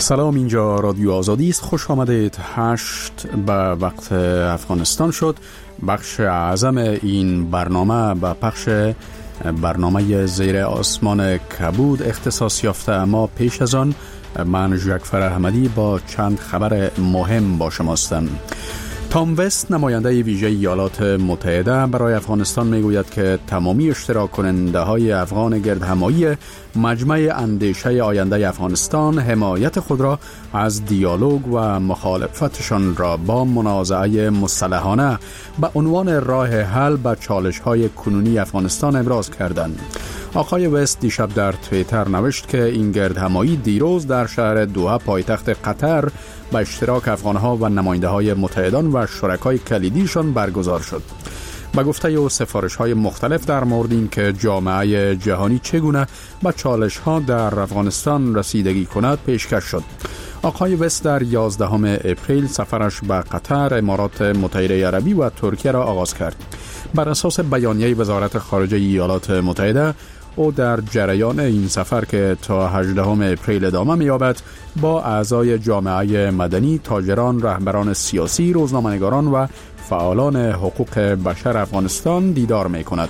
سلام، اینجا رادیو آزادی است. خوش آمدید. 8 به وقت افغانستان شد. بخش اعظم این برنامه به پخش برنامه زیر آسمان کبود اختصاص یافته، اما پیش از آن من جعفر احمدی با چند خبر مهم با شما هستم. تام وست، نماینده ویژه ایالات متحده برای افغانستان، میگوید که تمامی اشتراک کننده های افغان گردهمایی مجمع اندیشه آینده افغانستان حمایت خود را از دیالوگ و مخالفتشان را با منازعه مسلحانه به عنوان راه حل به چالش های کنونی افغانستان ابراز کردند. آقای وست دیشب در توییتر نوشت که این گردهمایی دیروز در شهر دوحه پایتخت قطر به اشتراک افغانها و نماینده های متحدان و شرکای کلیدیشان برگزار شد. با گفته او سفارش‌های مختلف در مورد این که جامعه جهانی چگونه به چالش‌ها در افغانستان رسیدگی کند پیشکش شد. آقای وست در 11 اپریل سفرش به قطر، امارات متحده عربی و ترکیه را آغاز کرد. بر اساس بیانیه وزارت خارجه ایالات متحده، او در جریان این سفر که تا 18 اپریل ادامه می‌یابد با اعضای جامعه مدنی، تاجران، رهبران سیاسی، روزنامه‌نگاران و فعالان حقوق بشر افغانستان دیدار می‌کند.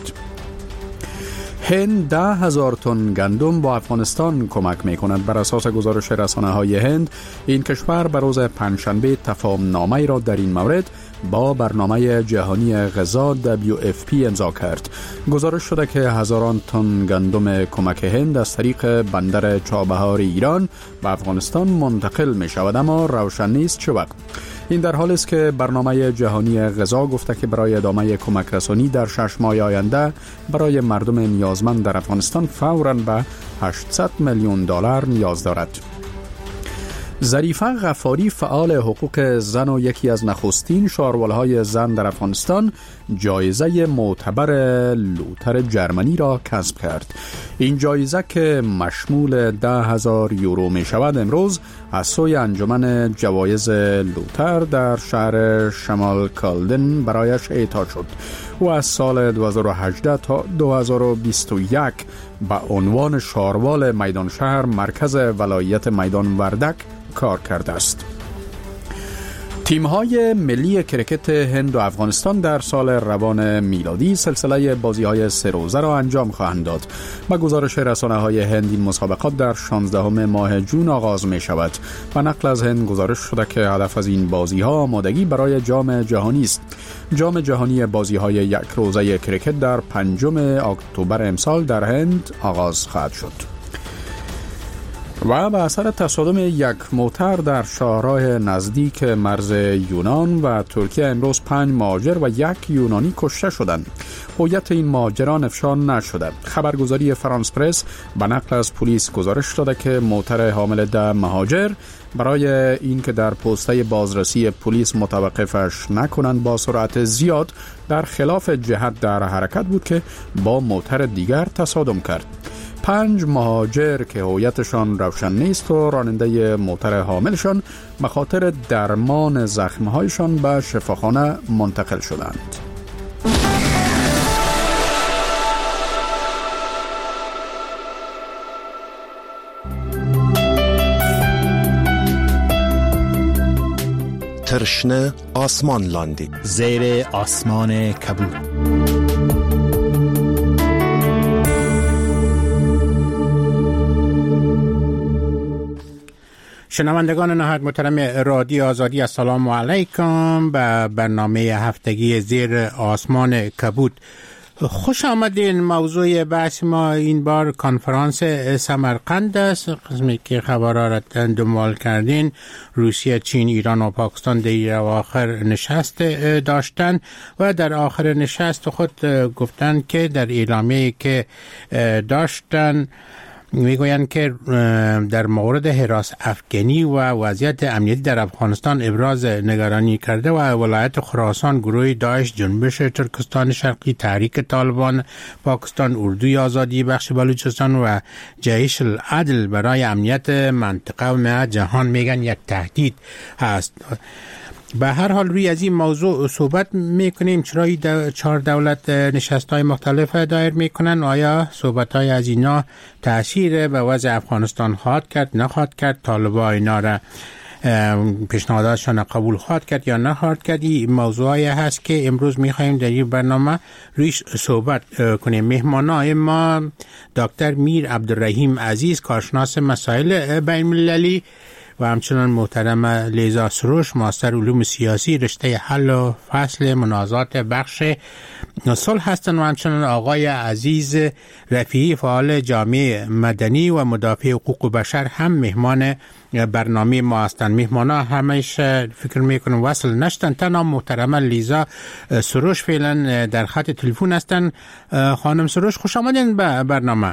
هند 10,000 تن گندم با افغانستان کمک می‌کند. بر اساس گزارش رسانه‌های هند، این کشور بر روز پنجشنبه تفاهم نامه‌ای را در این مورد با برنامه جهانی غذا WFP امضا کرد. گزارش شده که هزاران تن گندم کمک هند از طریق بندر چابهار ایران به افغانستان منتقل می شود، اما روشن نیست چه وقت. این در حالی است که برنامه جهانی غذا گفته که برای ادامه کمک رسانی در 6 ماه آینده برای مردم نیازمند در افغانستان فوراً به $800 میلیون نیاز دارد. ظریفه غفاری، فعال حقوق زن و یکی از نخستین شارولهای زن در افغانستان، جایزه معتبر لوتر جرمنی را کسب کرد. این جایزه که مشمول 10,000 یورو می شود، امروز از سوی انجمن جوایز لوتر در شهر شمال کالدن برایش اعطا شد. او از سال 2018 تا 2021 به عنوان شاروال میدان شهر مرکز ولایت میدان وردک کار کرده است. تیم‌های ملی کرکت هند و افغانستان در سال روان میلادی سلسله بازی‌های 3 روزه را انجام خواهند داد. با گزارش رسانه‌های هند، این مسابقات در 16 ماه جون آغاز می‌شود. با نقل از هند گزارش شده که هدف از این بازی‌ها آمادگی برای جام جهانی است. جام جهانی بازی‌های 1 روزه کرکت در 5 اکتبر امسال در هند آغاز خواهد شد. و به اثر تصادم یک موتر در شاهراه نزدیک مرز یونان و ترکیه، امروز 5 مهاجر و 1 یونانی کشته شدند. هویت این مهاجران افشا نشده. خبرگزاری فرانس پرس به نقل از پلیس گزارش داده که موتر حامل 10 مهاجر برای اینکه در پوسته بازرسی پلیس متوقفش نکنند با سرعت زیاد در خلاف جهت در حرکت بود که با موتر دیگر تصادم کرد. 5 مهاجر که هویتشان روشن نیست و راننده موتر حاملشان به خاطر درمان زخمهایشان به شفاخانه منتقل شدند. ترشنه آسمان لاندی، زیر آسمان کبود. شنوندگان نهایت محترم رادیو آزادی، السلام علیکم به برنامه هفتگی زیر آسمان کبود. خوش آمدین. موضوع بحث ما این بار کنفرانس سمرقند است. قسمی که خبرها را دنبال کردین، روسیه، چین، ایران و پاکستان در آخر نشست داشتن و در آخر نشست خود گفتن که در اعلامیه‌ای که داشتن میگویند که در مورد حراس افغانی و وضعیت امنیتی در افغانستان ابراز نگرانی کرده و ولایت خراسان، گروه داعش، جنبش ترکستان شرقی، تحریک طالبان پاکستان، اردوی آزادی بخش بلوچستان و جیش العدل برای امنیت منطقه و جهان میگن یک تهدید هست. به هر حال روی از این موضوع صحبت میکنیم. چرا 4 دولت نشست‌های مختلف دایر میکنن؟ آیا صحبت‌های از اینا تأثیر به وضع افغانستان خواهد کرد، نخواهد کرد؟ طالبان اینا را پیشنهاداتشان قبول خواهد کرد یا نخواهد کرد؟ این موضوعی هست که امروز میخوایم در این برنامه رویش صحبت کنیم. مهمانای ما دکتر میر عبدالرحیم عزیز، کارشناس مسائل بین المللی، و همچنان محترم لیزا سروش، ماستر علوم سیاسی، رشته حل و فصل منازعات بخش صلح هستند، و همچنان آقای عزیز رفیعی، فعال جامعه مدنی و مدافع حقوق بشر، هم مهمان برنامه ما هستند. مهمانا همش فکر میکنم وصل نشدن. تنها محترم لیزا سروش فعلا در خط تلفن هستند. خانم سروش، خوش آمدین به برنامه.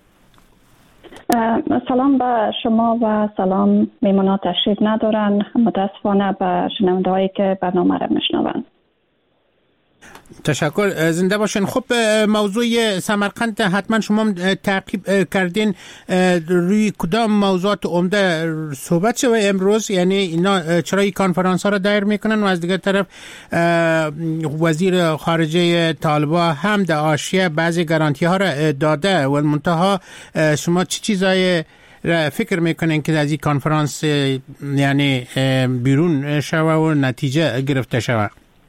سلام به شما و سلام میمونا تشریف ندارن. متاسفانه به شنونده هایی که برنامه را میشنون. تشکر، زنده باشین. خب موضوع سمرقند حتما شما تعقیب کردین. روی کدام موضوعات عمده صحبت شده امروز؟ یعنی اینا چرا این کانفرانس ها را دایر میکنن و از دیگر طرف وزیر خارجه طالبان هم در حاشیه بعضی گارانتی ها را داده و منتها شما چه چیزای فکر میکنین که از این کانفرانس یعنی بیرون شوه و نتیجه گرفته شوه؟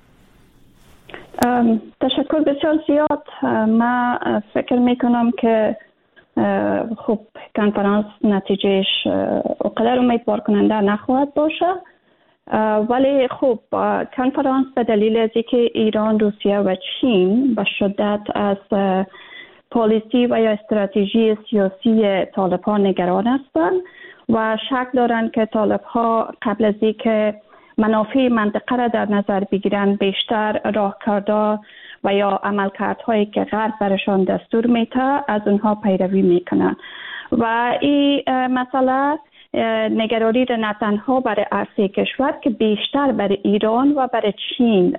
تشکر بسیار زیاد. من فکر میکنم که خب کنفرانس نتیجهش اونقدر امیدوار کننده نخواهد باشه، ولی خب کنفرانس به دلیل از اینکه ایران، روسیه و چین به شدت از پالیسی و یا استراتژی سیاسی طالبان نگران هستند و شک دارند که طالبان قبل از اینکه منافع منطقه را در نظر بگیرن بیشتر راهکارها و یا عملکردهایی که غرب برشان دستور میده از اونها پیروی میکنن و این مسئله نگرانی را نه تنها برای عرصه کشور که بیشتر برای ایران و برای چین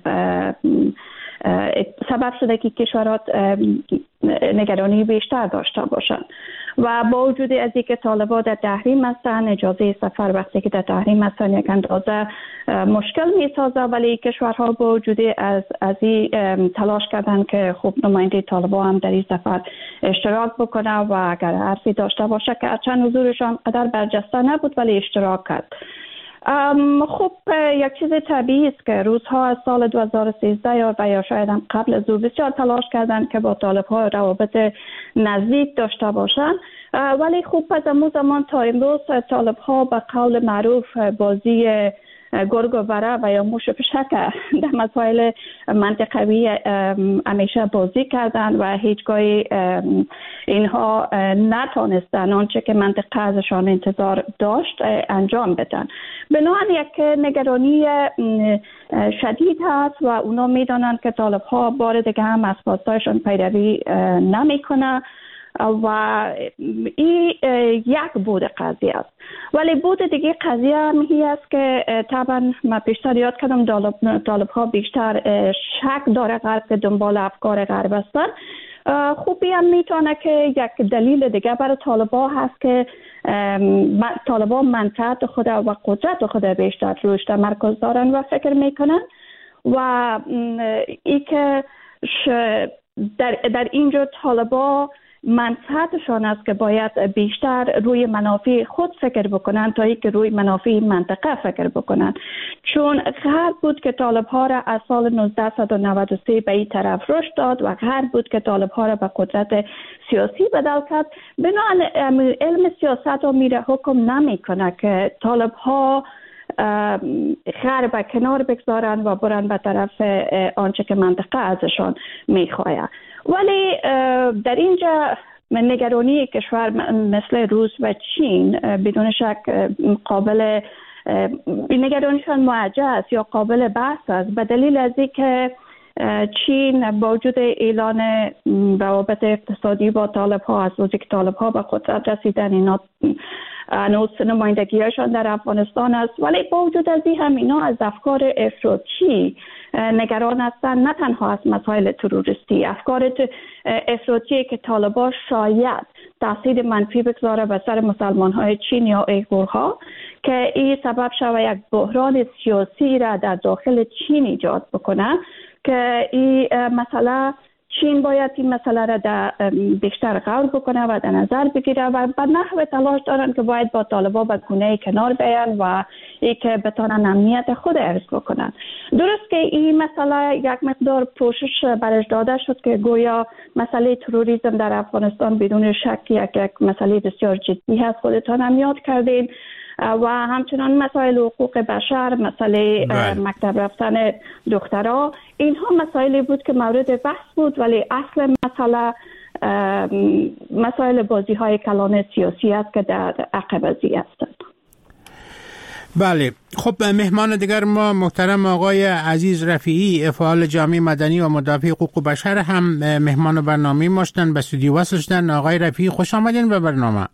سبب شده که کشورات نگرانی بیشتر داشته باشند و با وجود از اینکه طالبان در تحریم هستند، اجازه سفر وقتی که در تحریم هستند یک اندازه مشکل میسازه، ولی کشورها با وجود از این تلاش کردن که خب نماینده طالبان هم در این سفر اشتراک بکنه و اگر حرفی داشته باشه که چند حضورشان قدر برجسته نبود ولی اشتراک کرد. خب یک چیز طبیعی است که روزها از سال 2013 و یا شاید هم قبل از او بسیار تلاش کردند که با طالب‌ها روابط نزدیک داشته باشند، ولی خب از اون زمان تا امروز طالب‌ها به قول معروف بازی گرگ و بره و یا موش و پشک در مسائل منطقوی همیشه بازی کردن و هیچگاهی اینها نتونستن آنچه که منطقه ازشان انتظار داشت انجام بدن. بنابراین یک نگرانی شدید هست و اونا میدانند که طالب‌ها بار دیگه هم از خواستایشان پیروی نمیکنه و این یک بود قضیه است. ولی بود دیگه قضیه هم هی است که طبعا من پیشتر یاد کردم طالب‌ها بیشتر شک داره غرب که دنبال افکار غرب هستن. خوبی هم میتونه که یک دلیل دیگه برای طالبان هست که طالبان منفعت خود و قدرت خود بیشتر روش تمرکز دارن و فکر میکنن و ای که در اینجا طالبان منفعتشان است که باید بیشتر روی منافع خود فکر بکنن تا اینکه روی منافع منطقه فکر بکنن، چون غرب بود که طالب‌ها را از سال 1993 به این طرف رشد داد و غرب بود که طالب‌ها را به قدرت سیاسی بدل کرد. بنابراین علم سیاست رو میره حکم نمیکنه که طالب‌ها غرب کنار بگذارن و برن به طرف آنچه که منطقه ازشان میخواه. ولی در اینجا نگرانی کشور مثل روس و چین بدون شک قابل نگرانیشان معجز یا قابل بحث است، به دلیل از اینکه چین با وجود اعلان روابط اقتصادی با طالب‌ها از روزی که طالب‌ها به قدرت رسیدن اینا هنوز نمایندگیشان در افغانستان است، ولی با وجود از این هم اینا از افکار افراطی نگران هستند، نه تنها از مسائل تروریستی، افکار افراطی که طالبان شاید تاثیر منفی بگذاره به سر مسلمان های چین یا ایغورها که این سبب شود یک بحران سیاسی را در داخل چین ایجاد بکنه که این مسئله چین باید این مسئله را بیشتر غور بکنه و در نظر بگیره و به نحو تلاش دارن که باید با طالبان به گونه کنار بیان و ای که بتونن امنیت خود حفظ بکنن. درست که این مسئله یک مقدار پوشش برش داده شد که گویا مسئله تروریسم در افغانستان بدون شک یک مسئله بسیار جدی هست، خودتان هم یاد کردین، و همچنان مسائل حقوق بشر، مسئله مکتب رفتن دخترها، اینها مسائلی بود که مورد بحث بود، ولی اصل مسائل بازی های کلان سیاسی است که در عقب ازی هستند. بله، خب مهمان دیگر ما محترم آقای عزیز رفیعی، فعال جامعه مدنی و مدافع حقوق بشر، هم مهمان برنامه ما شدن، به استودیو وصل شدن. آقای رفیعی خوش آمدین به برنامه.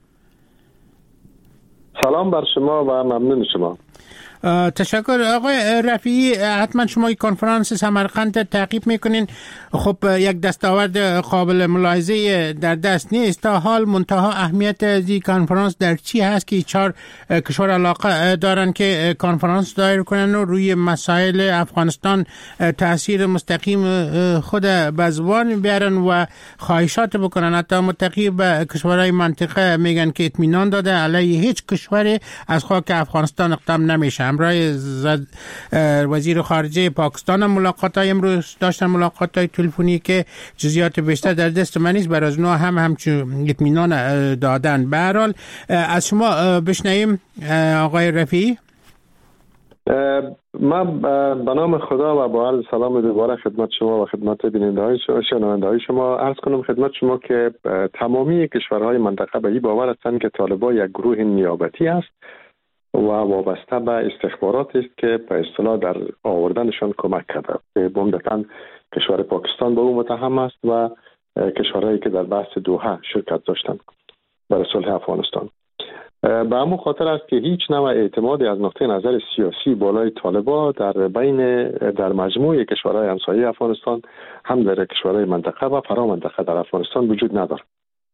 سلام بر شما و ممنون شما. تشکر. آقای رفیعی، حتما شما این کنفرانس سمرقند تعقیب میکنین. خب یک دستاورد قابل ملاحظه در دست نیست تا حال، منتها اهمیت از این کنفرانس در چی هست که 4 کشور علاقه دارن که کنفرانس دایر کنن و روی مسائل افغانستان تاثیر مستقیم خود به زبان بیارن و خواهشات بکنن. حتی متقی به کشورهای منطقه میگن که اطمینان داده علیه هیچ کشوری از خاک افغانستان اقدام نمیشه. همراه وزیر خارجه پاکستان ملاقات‌های امروز داشتن، ملاقات‌های تلفنی که جزئیات بیشتر در دست من نیست، برای از نوع همچون اطمینان دادن. به هر حال از شما بشنویم آقای رفیعی. من به نام خدا و با عرض سلام دوباره خدمت شما و خدمت بیننده‌های شنونده‌های شما عرض کنم خدمت شما که تمامی کشورهای منطقه به این باور هستند که طالبان یک گروه نیابتی است و وابسته به استخبارات است که به اصطلاح در آوردنشان کمک کرده. عمدتاً کشور پاکستان به او متهم است و کشورهایی که در بحث دوحه شرکت داشتند برای صلح افغانستان. به همون خاطر است که هیچ نوع اعتمادی از نقطه نظر سیاسی بالای طالبان در مجموع کشورهای همسایه افغانستان، هم در کشورهای منطقه و فرامنطقه در افغانستان وجود ندارد.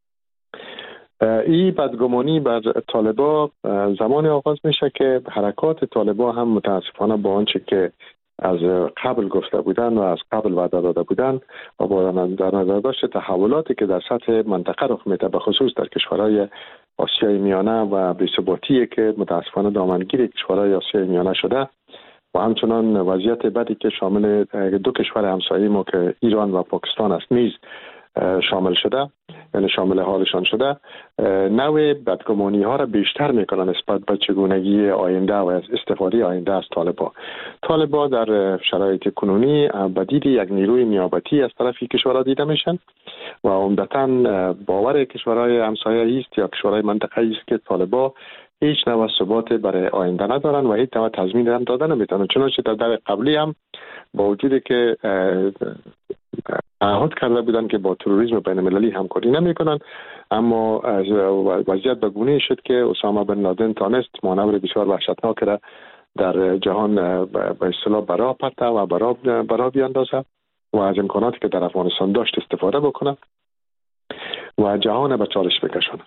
این بدگمانی بر طالبان زمان آغاز میشه که حرکات طالبان هم متاسفانه با آنچه که از قبل گفته بودن و از قبل وعده داده بودن و با در نظر داشت تحولاتی که در سطح منطقه رخ میده، به خصوص در کشورهای آسیای میانه و بی‌ثباتی که متاسفانه دامنگیر کشورهای آسیای میانه شده و همچنان وضعیت بدی که شامل 2 کشور همسایه ما که ایران و پاکستان است نیز شامل شده، یعنی شامل حالشان شده، نوع بدگمانی ها را بیشتر میکنن نسبت به چگونگی آینده و استفاده آینده از طالبان در شرایط کنونی بدید یک نیروی نیابتی از طرف کشورها دیده میشن و عمدتاً باور کشورهای همسایه است یا کشورهای منطقه است که طالبان هیچ نوع ثبات برای آینده ندارن و هیچ نوع تضمین هم دادن نمیتونن. چنانچه در قبلی هم با وجودی که تعهد کرده بودن که با تروریسم بین المللی همکاری نمیکنن، اما وضعیت به گونه‌ای شد که اسامه بن لادن تانست مانور بسیار وحشتناک را در جهان به اصطلاح برا پرته و برا بیاندازه و از امکاناتی که در افغانستان داشت استفاده بکنه و جهان به چالش بکشونه.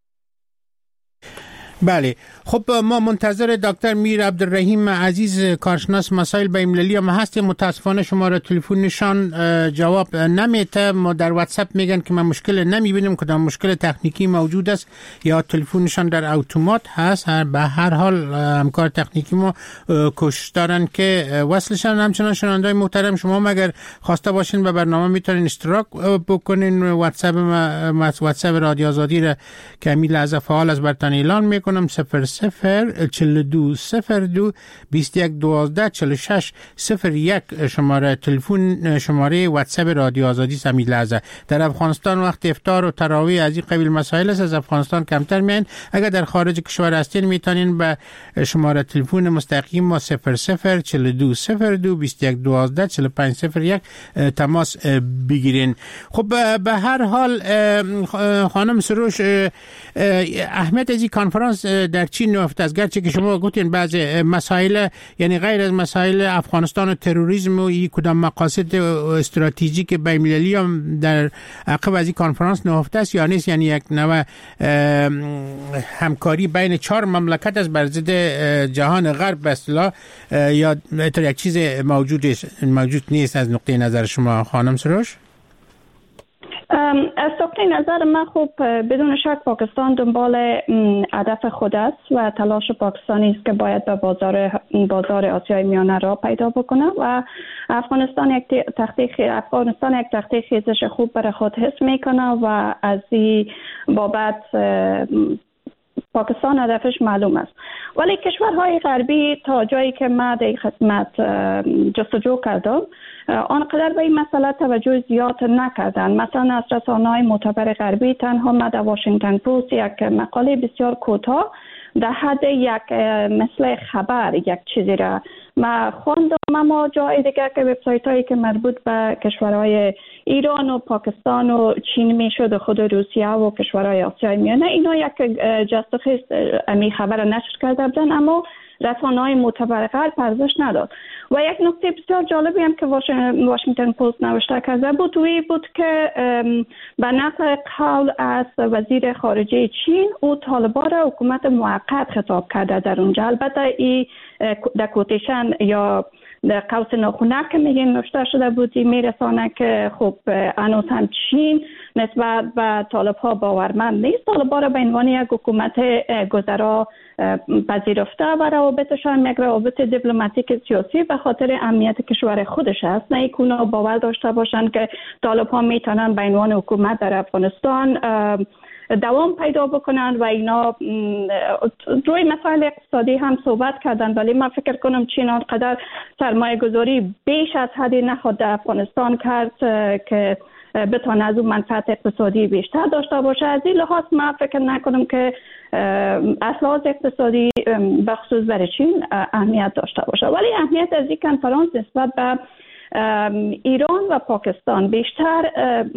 بله، خب ما منتظر دکتر میر عبدالرحیم عزیز کارشناس مسائل بین‌المللی هم هستیم. متاسفانه شماره تلفنشان جواب نمیده. ما در واتساپ میگن که ما مشکل نمیبینیم، کدام مشکل تکنیکی موجود است یا تلفنشان در اتومات هست. به هر حال همکار تکنیکی ما کوشش دارن که وصلشان. همچنان شنونده‌های محترم، شما مگر خواسته باشین به برنامه میتونین اشتراک بکنین. واتساپ رادیو آزادی را که همین لحظه فعال از برتن اعلان میکنم 004202 2112 46 01 شماره تلفن، شماره واتساپ رادیو آزادی همین لحظه. در افغانستان وقت افطار و تراویح از این قبیل مسائل است، از افغانستان کمتر میان. اگر در خارج کشور هستین میتونین به شماره تلفن مستقیم ما 004202 2112 4501 تماس بگیرین. خب به هر حال خانم سروش، اهمیت از این کنفرانس کنفرانس در چین نهفته است، گرچه که شما گفتین بعض مسائل یعنی غیر از مسائل افغانستان و تروریسم و این کدام مقاصد استراتژیک بین‌المللی هم در عقب از این کنفرانس نهفته است یا نیست؟ یعنی یک نوع همکاری بین 4 مملکت است بر ضد جهان غرب به اصطلاح، یا یک چیز موجود نیست از نقطه نظر شما خانم سروش؟ از نقطه نظر من خوب بدون شک پاکستان دنبال هدف خود است و تلاش پاکستانی است که باید به بازار آسیای میانه را پیدا بکنه و افغانستان یک تخته خیزش خوب برای خود حس میکنه و از این بابت پاکستان هدفش معلوم است. ولی کشورهای غربی تا جایی که ما در خدمت جستجو کردم آنقدر به این مسئله توجه زیاد نکردن. مثلا از رسانه‌های معتبر غربی تنها ما در واشنگتن پست یک مقاله بسیار کوتاه در حد یک مثل خبر یک چیزی را ما خواندم، اما جای دیگر که وبسایت هایی که مربوط به کشورهای ایران و پاکستان و چین میشد و خود روسیه و کشورهای آسیای میانه اینا یک جست و خیز امی خبر نشر کرده بودن، اما رسانه‌های معتبر غرب ارزش نداد. و یک نکته بسیار جالبی هم که واشنگتن پست نوشته کرده بود که به نقل قول از وزیر خارجه چین او طالبان را حکومت موقت خطاب کرده در اونجا. البته این در کوتیشن یا در قوس ناخونک که میگن نوشته شده بودی میرسانه که خب هنوز هم چین نسبت به طالب ها باورمند نیست، طالب ها را به عنوان یک حکومت گذرا پذیرفته و روابطشان یک روابط دیپلماتیک سیاسی به خاطر امنیت کشور خودش است، نه اینکه اونا باور داشته باشند که طالب ها میتونن به عنوان حکومت در افغانستان دوام پیدا بکنن و اینا روی مسائل اقتصادی هم صحبت کردن. ولی من فکر کنم چین آنقدر سرمایه گذاری بیش از حدی نخواد در افغانستان کرد که بتونه از اون منفعت اقتصادی بیشتر داشته باشه. از این لحاظ من فکر نکنم که اصلاحات اقتصادی بخصوص برای چین اهمیت داشته باشه. ولی اهمیت از این کنفرانس نسبت به ایران و پاکستان بیشتر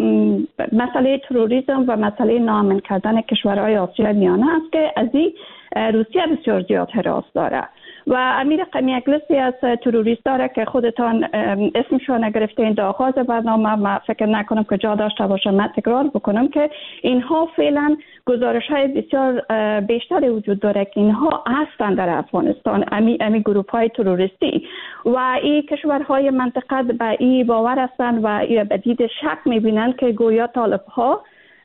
مسئله تروریسم و مسئله ناامن کردن کشورهای آسیای میانه است که از این روسیه بسیار زیاد هراس داره و امیر رقمی یک لیستی از تروریست داره که خودتان اسمشون نگرفتین در آغاز برنامه. من فکر نکنم که جا داشته باشه من تکرار بکنم که اینها فعلا گزارش های بسیار بیشتری وجود داره که اینها هستند در افغانستان، امی گروپ های تروریستی و این کشورهای منطقه به این باور هستند و به دید شک میبینند که گویا طالب ها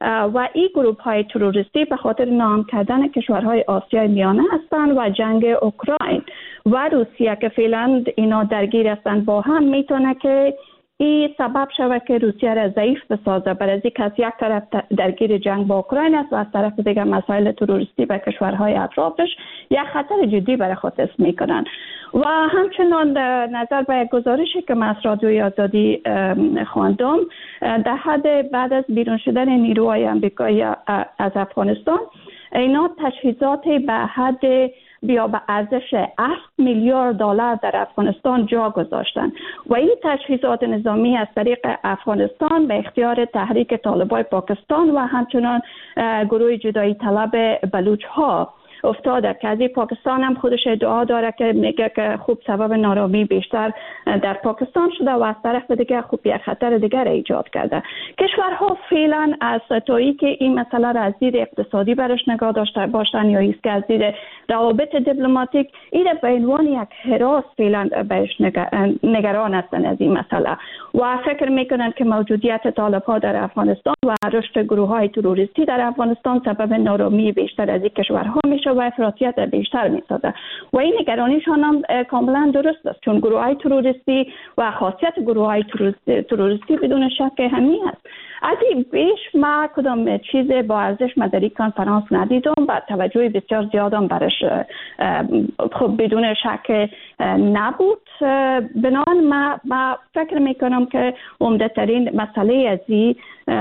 و این گروپ های تروریستی به خاطر نام کردن کشورهای آسیای میانه هستند و جنگ اوکراین و روسیه که فعلا اینا درگیر هستند با هم میتونه که این سبب شود که روسیه را ضعیف بسازه، برای اینکه از یک طرف درگیر جنگ با اوکراین است و از طرف دیگر مسائل تروریستی به کشورهای اطرافش یک خطر جدی برای خود حس میکنن. و همچنان نظر به یک گزارشی که من از رادیوی آزادی خواندم در حد بعد از بیرون شدن نیروهای آمریکایی از افغانستان اینا تجهیزات به حد بیا به ارزش 8 میلیارد دلار در افغانستان جا گذاشتن و این تجهیزات نظامی از طریق افغانستان به اختیار تحریک طالبان پاکستان و همچنان گروه جدایی طلب بلوچ ها افتاده که از پاکستان هم خودش ادعا داره که میگه که خوب سبب نارامی بیشتر در پاکستان شده و از طرف دیگه خوب یک خطر دیگر ایجاد کرده. کشورها فعلا از تایی که این مسئله را از دید اقتصادی برش نگاه داشته باشن یا ایست که از دید روابط دیپلماتیک این به عنوان یک هراس فعلا بهش نگران هستن از این مسئله و فکر میکنن که موجودیت طالب‌ها در افغانستان و رشد گروه‌های تروریستی در افغانستان سبب نارامی بیشتر از این کشورها میشه و افراطیت بیشتر میسازه و این نگرانیشان هم کاملا درست است، چون گروه‌های تروریستی و خاصیت گروه‌های تروریستی بدون شک همین است. از این بیش ما کدام چیز با ارزش در این کنفرانس ندیدم و توجه بسیار زیادم برش خب بدون شک نبود. بنابراین ما فکر میکنم که عمده ترین مسئله از این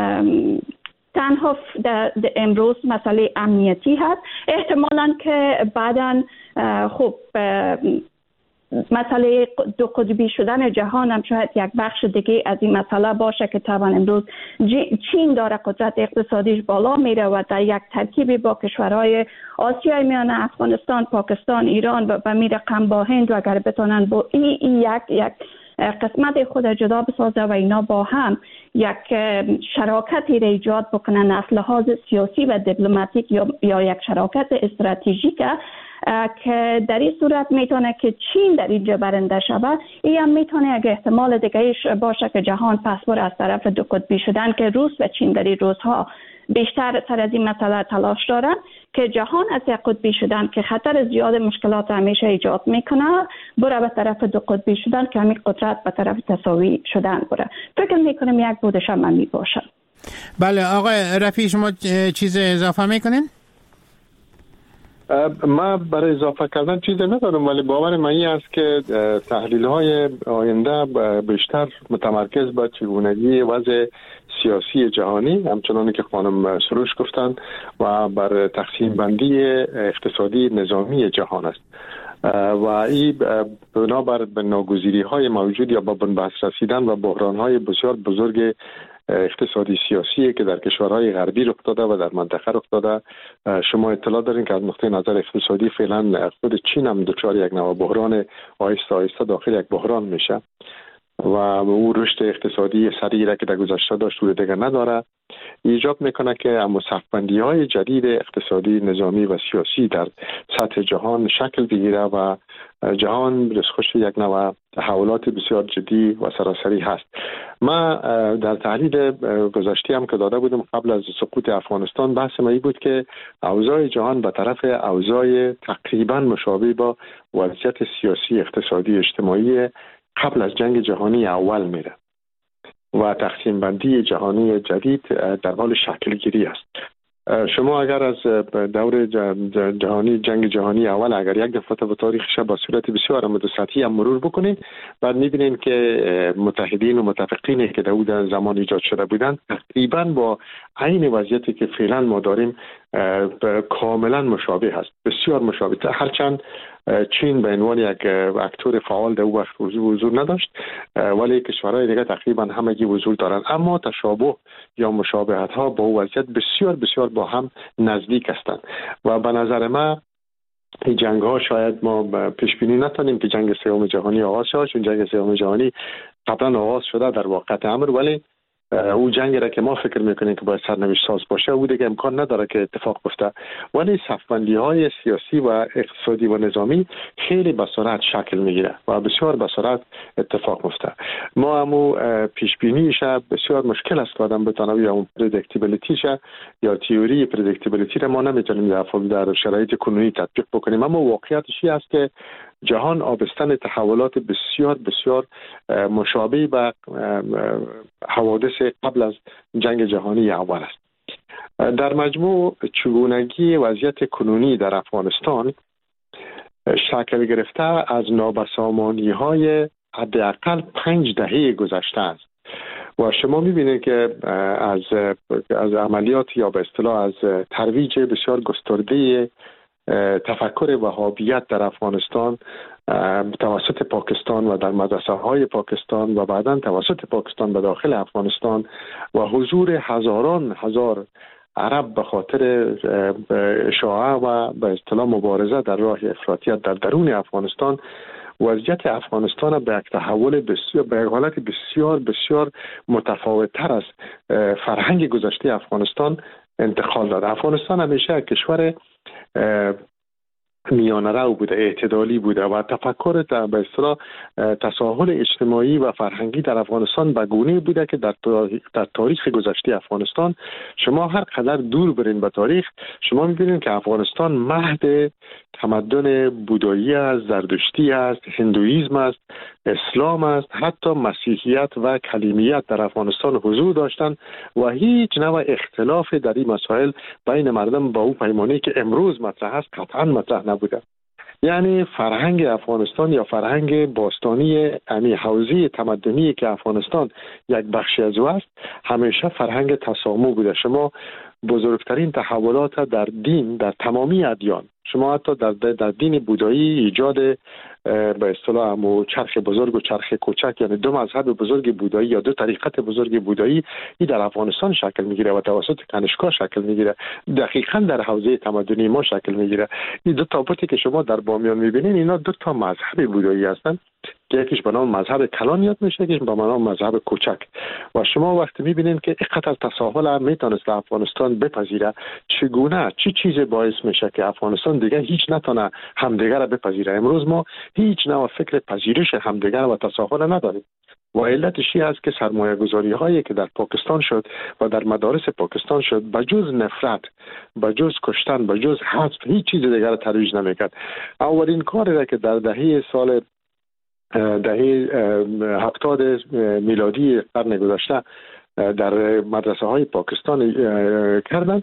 تنها امروز مسئله امنیتی هست. احتمالاً که بعداً خب مسئله دو قطبی شدن جهان هم شاید یک بخش دیگه از این مسئله باشه که طبعا امروز چین داره قدرت اقتصادیش بالا میره و در یک ترکیبی با کشورهای آسیای میانه، افغانستان، پاکستان، ایران و میره قم با هند و اگر بتونن با این یک قسمت خود جدا بسازه و اینا با هم یک شراکتی را ایجاد بکنن از لحاظ سیاسی و دیپلماتیک یا یک شراکت استراتژیک که در این صورت میتونه که چین در اینجا برنده شود. این هم میتونه یک احتمال دیگهش باشه که جهان پسور از طرف دو قطبی شدن که روس و چین در این روزها بیشتر سر از این مسئله تلاش دارن که جهان از یک قطبی شدن که خطر زیاد مشکلات همیشه ایجاد میکنه بره به طرف دو قطبی شدن که همین قدرت به طرف تساوی شدن بره. فکر میکنم یک بودش هم می باشه. بله آقای رفیع، شما چیز اضافه میکنین؟ ما برای اضافه کردن چیزی ندارم، ولی باور من این است که تحلیل‌های آینده بیشتر متمرکز به چگونگی وضع سیاسی جهانی همچنانی که خانم سروش گفتن و بر تقسیم بندی اقتصادی نظامی جهان است و این بنابر به ناگزیری‌های موجود یا با بنبست رسیدن و بحران‌های بسیار بزرگ اقتصادی سیاسی که در کشورهای غربی رخ داده و در منطقه رخ داده. شما اطلاع دارین که از نقطه نظر اقتصادی فعلا خود چین هم دچار یک نوع بحران آهسته آهسته داخل یک بحران میشه و او رشد اقتصادی سریعی را که در گذشته داشت روی دیگر نداره. ایجاب میکنه که مصفبندی‌های جدید اقتصادی، نظامی و سیاسی در سطح جهان شکل بگیره و جهان رسخوش یک نوع تحولات بسیار جدی و سراسری هست. ما در تحلیل گذشته هم که داده بودم قبل از سقوط افغانستان بحث ما این بود که اوضاع جهان به طرف اوضاع تقریبا مشابه با وضعیت سیاسی، اقتصادی، اجتماعی قبل از جنگ جهانی اول میره و تقسیم بندی جهانی جدید در حال شکل گیری است. شما اگر از دور جهانی جنگ جهانی اول اگر یک دفعه به تاریخش با صورت بسیار مدسطحی هم مرور بکنید بعد میبینید که متحدین و متفقینی که در زمان ایجاد شده بودند تقریبا با عین وضعیتی که فعلا ما داریم کاملا مشابه است، بسیار مشابه. هرچند چین به عنوان یک اکتور فعال در وقت حضور نداشت ولی کشورهای دیگه تقریبا همگی حضور دارند، اما تشابه یا مشابهت ها با وضعیت بسیار بسیار با هم نزدیک هستند و به نظر من این جنگ ها شاید ما پیش بینی نتونیم که جنگ سوم جهانی آغاز شود، چون جنگ سوم جهانی قبلا آغاز شده در واقعیت امر، ولی او جنگی را که ما فکر میکنیم که باید سرنوشت ساز باشه او دیگه امکان نداره که اتفاق بیفته، ولی صفبندی های سیاسی و اقتصادی و نظامی خیلی به سرعت شکل میگیره و بسیار به سرعت اتفاق میفته. ما همو پیش بینیش بسیار مشکل است که آدم بتونه یا اون پردیکتیبیلیتیش یا تئوری پردیکتیبیلیتی را ما نمیتونیم در شرایط کنونی تطبیق بکنیم، اما واقعیتش این است که جهان آبستن تحولات بسیار بسیار مشابه به حوادث قبل از جنگ جهانی اول است. در مجموع چگونگی وضعیت کنونی در افغانستان شکل گرفته از نابسامانی‌های حداقل 5 دهه گذشته است و شما می‌بینید که از عملیات یا به اصطلاح از ترویج بسیار گسترده تفکر وهابیت در افغانستان توسط پاکستان و در مدرسه های پاکستان و بعداً توسط پاکستان به داخل افغانستان و حضور هزاران هزار عرب به خاطر اشاعه و به اصطلاح مبارزه در راه افراطیت در درون افغانستان وضعیت افغانستان به یک تحول بسیار به حالت بسیار بسیار متفاوت‌تر از فرهنگ گذشته افغانستان انتقال داد. افغانستان همیشه کشور میانه رو بوده، اعتدالی بوده و تفکر به اصطلاح تساهل اجتماعی و فرهنگی در افغانستان به گونه بوده که در تاریخ گذشته افغانستان شما هر قدر دور برین به تاریخ شما می‌بینید که افغانستان مهد تمدن بودایی است، زرتشتی است، هندویسم است، اسلام است، حتی مسیحیت و کلیمیت در افغانستان حضور داشتند و هیچ نوع اختلاف در این مسائل بین مردم با اون پیمانی که امروز مطرح است قطعا مطرح نبوده. یعنی فرهنگ افغانستان یا فرهنگ باستانی حوزه تمدنی که افغانستان یک بخشی از او است همیشه فرهنگ تسامح بوده. شما بزرگترین تحولات در دین در تمامی ادیان شما حتی در دین بودایی ایجاد به اصطلاح چرخ بزرگ و چرخ کوچک، یعنی دو مذهب بزرگ بودایی یا دو طریقت بزرگ بودایی، این در افغانستان شکل میگیره و توسط کنشگاه شکل میگیره، دقیقاً در حوزه تمدنی ما شکل میگیره. این دو تابوتی که شما در بامیان میبینین اینا دو تا مذهب بودایی هستن که یکیش به نام مذهب کلان یاد میشه، یکیش به نام مذهب کوچک. و شما وقتی میبینین که اینقدر تساهل میتونست افغانستان بپذیره، چگونه چی چیزی باعث میشه که افغانستان دیگه هیچ نتونه همدیگه را بپذیره؟ امروز ما هیچ نوع فکر پذیرش همدیگه و تساهل نداریم و علتش این است که سرمایه گذاری هایی که در پاکستان شد و در مدارس پاکستان شد بجز نفرت، بجز کشتن، بجز حذف هیچ چیز دیگر را ترویج نمیکرد. اولین کاری را که در دهه 70 میلادی قرن گذشته در مدرسه های پاکستان کردن،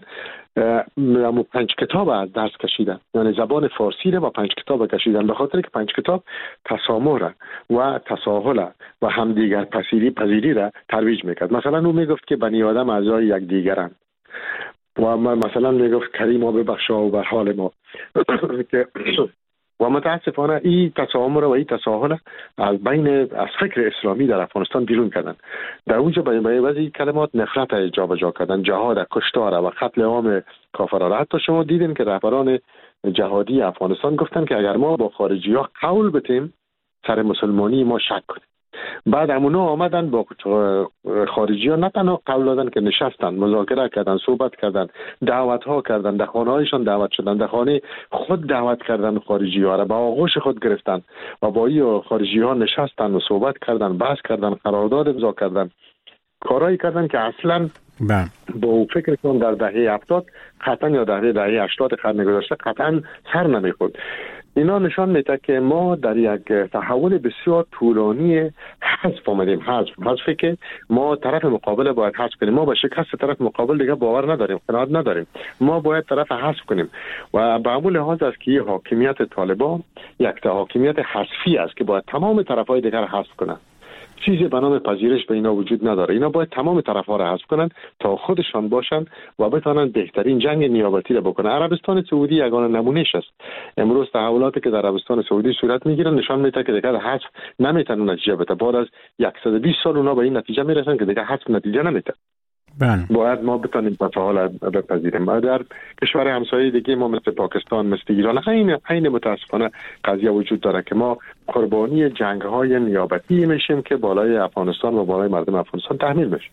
5 کتاب از درس کشیدن، یعنی زبان فارسی را و 5 کتاب کشیدن، به خاطر که 5 کتاب تسامح و تساهل و همدیگر پذیری را ترویج میکرد. مثلا او میگفت که بنی آدم اعضای یک دیگرند و مثلا میگفت کریما ببخشا و به حال ما که و متاسفانه این تسامح و این تساهل از فکر اسلامی در افغانستان بیرون کردن. در اونجا به بعضی کلمات نفرت جابجا کردن، جهاد، کشتار و قتل عام کافران. حتی شما دیدین که رهبران جهادی افغانستان گفتن که اگر ما با خارجی ها قول بتیم سر مسلمانی ما شک کنیم. بعد همونا آمدن با خارجی ها نه تنها قول دادن که نشستن، مذاکره کردن، صحبت کردن، دعوت ها کردن، در خانه هایشان دعوت شدن، در خانه خود دعوت کردن خارجی ها را به آغوش خود گرفتن و با این خارجی ها نشستن و صحبت کردن، بحث کردن، قرارداد امضا کردن، کارایی کردن که اصلا با فکرشون در دهه 70 قطعا یا دهه 80 قرن گذشته قطعا سر نمیخورد. اینا نشان میده که ما در یک تحول بسیار طولانی حذف آمدیم. حذفی که ما طرف مقابل باید حذف کنیم. ما به شکست طرف مقابل دیگه باور نداریم، قناعت نداریم. ما باید طرف حذف کنیم و به همون لحاظ است که حاکمیت طالبان یک حاکمیت حذفی است که باید تمام طرفهای دیگر حذف کنند. چیزی به نام پذیرش به اینا وجود نداره. اینا باید تمام طرف‌ها را حذف کنن تا خودشان باشن و بتونن بهترین جنگ نیابتی را بکنن. عربستان سعودی یگانه نمونهش است. امروز تحولاتی که در عربستان سعودی صورت میگیره نشان میده که دیگه حذف نمیتونه نتیجه بده. بعد از 120 سال اونا به این نتیجه میرسن که دیگه حذف نتیجه نمیده. باید ما بتونیم تساهل بپذیریم. در کشور همسایه دیگه ما مثل پاکستان، مثل ایران عین متاسفانه قضیه وجود داره که ما قربانی جنگ‌های نیابتی میشیم که بالای افغانستان و بالای مردم افغانستان تحمیل بشه.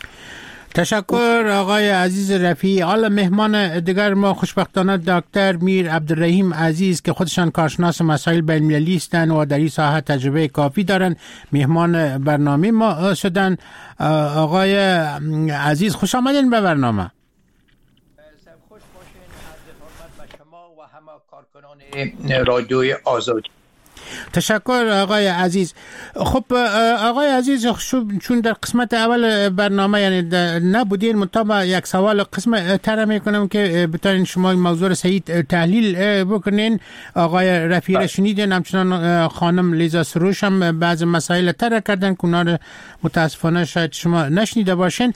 تشکر آقای عزیز رفیعی. حالا مهمان دیگر ما خوشبختانه دکتر میر عبدالرحیم عزیز که خودشان کارشناس مسائل بین‌المللی هستند و در این ساحه تجربه کافی دارند مهمان برنامه ما شدن. آقای عزیز خوش آمدین به برنامه. خوش باشین. عرض حرمت به شما و همه کارکنان رادیوی آزادی. تشکر آقای عزیز. خب آقای عزیز، چون در قسمت اول برنامه یعنی نبودین مطابق یک سوال قسم طرح میکنم که بتونین شما این موضوع رو صحیح تحلیل بکنین. آقای رفیعی را شنیدین، همچنان خانم لیزا سروش هم بعض مسائل طرح کردن که اونا رو متاسفانه شاید شما نشنیده باشین.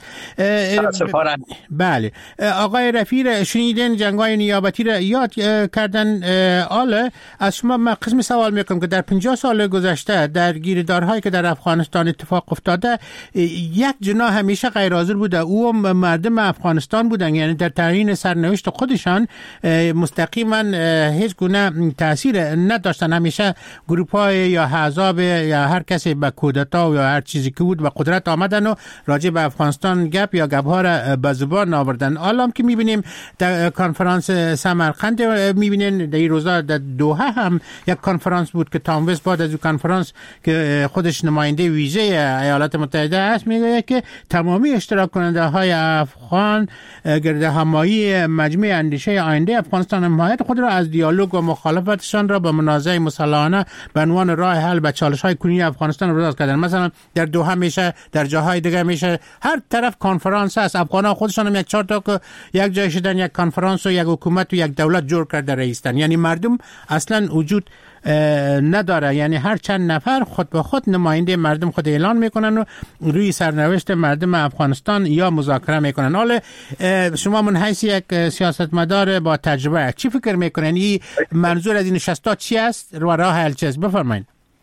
بله، آقای رفیعی را شنیدین، جنگ‌های نیابتی را یاد کردن. آله از شما من قسم سوال میکنم که در 50 سال گذشته در گیردارهایی که در افغانستان اتفاق افتاده یک جناح همیشه غیر حاضر بوده، او مردم افغانستان بودن، یعنی در تعیین سرنوشت خودشان مستقیما هیچ گونه تاثیر نداشتن. همیشه گروه‌های یا احزاب یا هر کسی به کودتا یا هر چیزی که بود به قدرت آمدن و راجع به افغانستان گپ یا گپ‌ها را به زبان آوردن. حالا که می‌بینیم در کنفرانس سمرقند، می‌بینین در این روزا در دوحه هم یک کنفرانس بود که تام وست بعد از این کنفرانس که خودش نماینده ویژه ایالات متحده است میگه که تمامی اشتراک کننده های افغان گرد همایی مجمع اندیشه آینده افغانستان حمایت خود را از دیالوگ و مخالفتشان را به منازعه مسلحانه به عنوان راه حل به چالش های کنونی افغانستان رو کردن. مثلا در دوحه میشه، در جاهای دیگه میشه، هر طرف کنفرانس است. افغانان خودشان هم یک 4 تا که یک جای شدن یک کنفرانس و یک حکومت و یک دولت جور کرده رئیسن، یعنی مردم اصلا وجود نداره، یعنی هر چند نفر خود به خود نماینده مردم خود اعلان میکنن و روی سرنوشت مردم افغانستان یا مذاکره میکنن. حالا شما من حیث یک سیاستمدار با تجربه چی فکر میکنن؟ این منظور از این نشستات چی است و راه حل چی است؟ بفرمایید.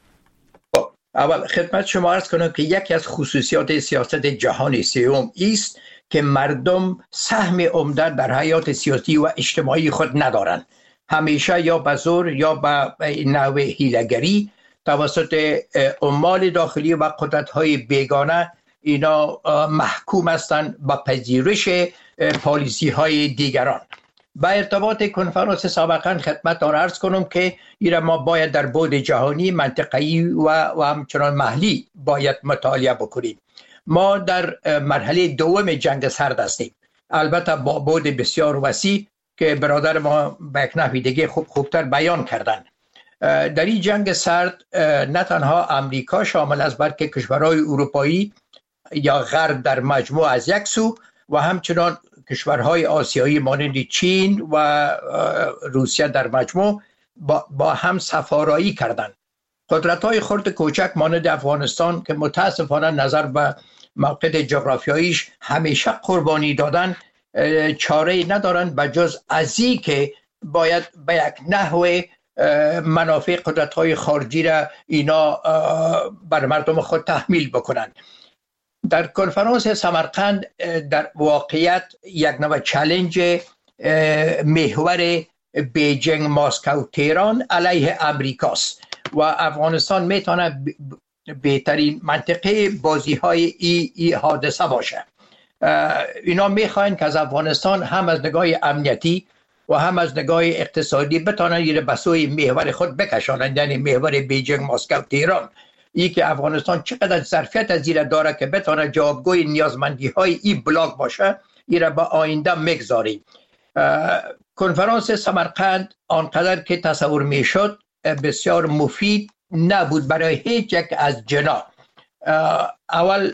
اول خدمت شما عرض کنم که یکی از خصوصیات سیاست جهانی سوم است که مردم سهم عمده در حیات سیاسی و اجتماعی خود ندارند. همیشه یا به زور یا به نوع حیله‌گری توسط عمال داخلی و قدرت‌های بیگانه اینا محکوم هستند به پذیرش پالیسی‌های دیگران. با ارتباط کنفرانس سابقا خدمتتان عرض کنم که ایرا ما باید در بعد جهانی، منطقه‌ای و همچنان محلی باید مطالعه بکنیم. ما در مرحله دوم جنگ سرد هستیم، البته با بعد بسیار وسیع که برادر ما به یک نحوی دیگه خوبتر بیان کردن. در این جنگ سرد نه تنها امریکا شامل است بلکه کشورهای اروپایی یا غرب در مجموع از یک سو و همچنان کشورهای آسیایی مانند چین و روسیه در مجموع با هم سفارایی کردند. قدرت‌های خرد کوچک مانند افغانستان که متاسفانه نظر به موقع جغرافیاییش همیشه قربانی دادن، چاره ندارند به جز ازی که باید به یک نحو منافع قدرت‌های خارجی را اینا بر مردم خود تحمیل بکنند. در کنفرانس سمرقند در واقعیت یک نوع چالش محور بیجینگ، مسکو، تهران علیه امریکاست و افغانستان میتونه بهترین منطقه بازی های ای حادثه باشه. اینا میخواین که از افغانستان هم از نگاه امنیتی و هم از نگاه اقتصادی بتونن یه بسوی محور خود بکشانند، یعنی محور بیجینگ، مسکو، تهران. ای که افغانستان چقدر ظرفیت از زیر داره که بتونه جوابگوی نیازمندی های این بلاک باشه، این را به آینده میگذاریم. کنفرانس سمرقند آنقدر که تصور میشد بسیار مفید نبود برای هیچ یک از جنا. اول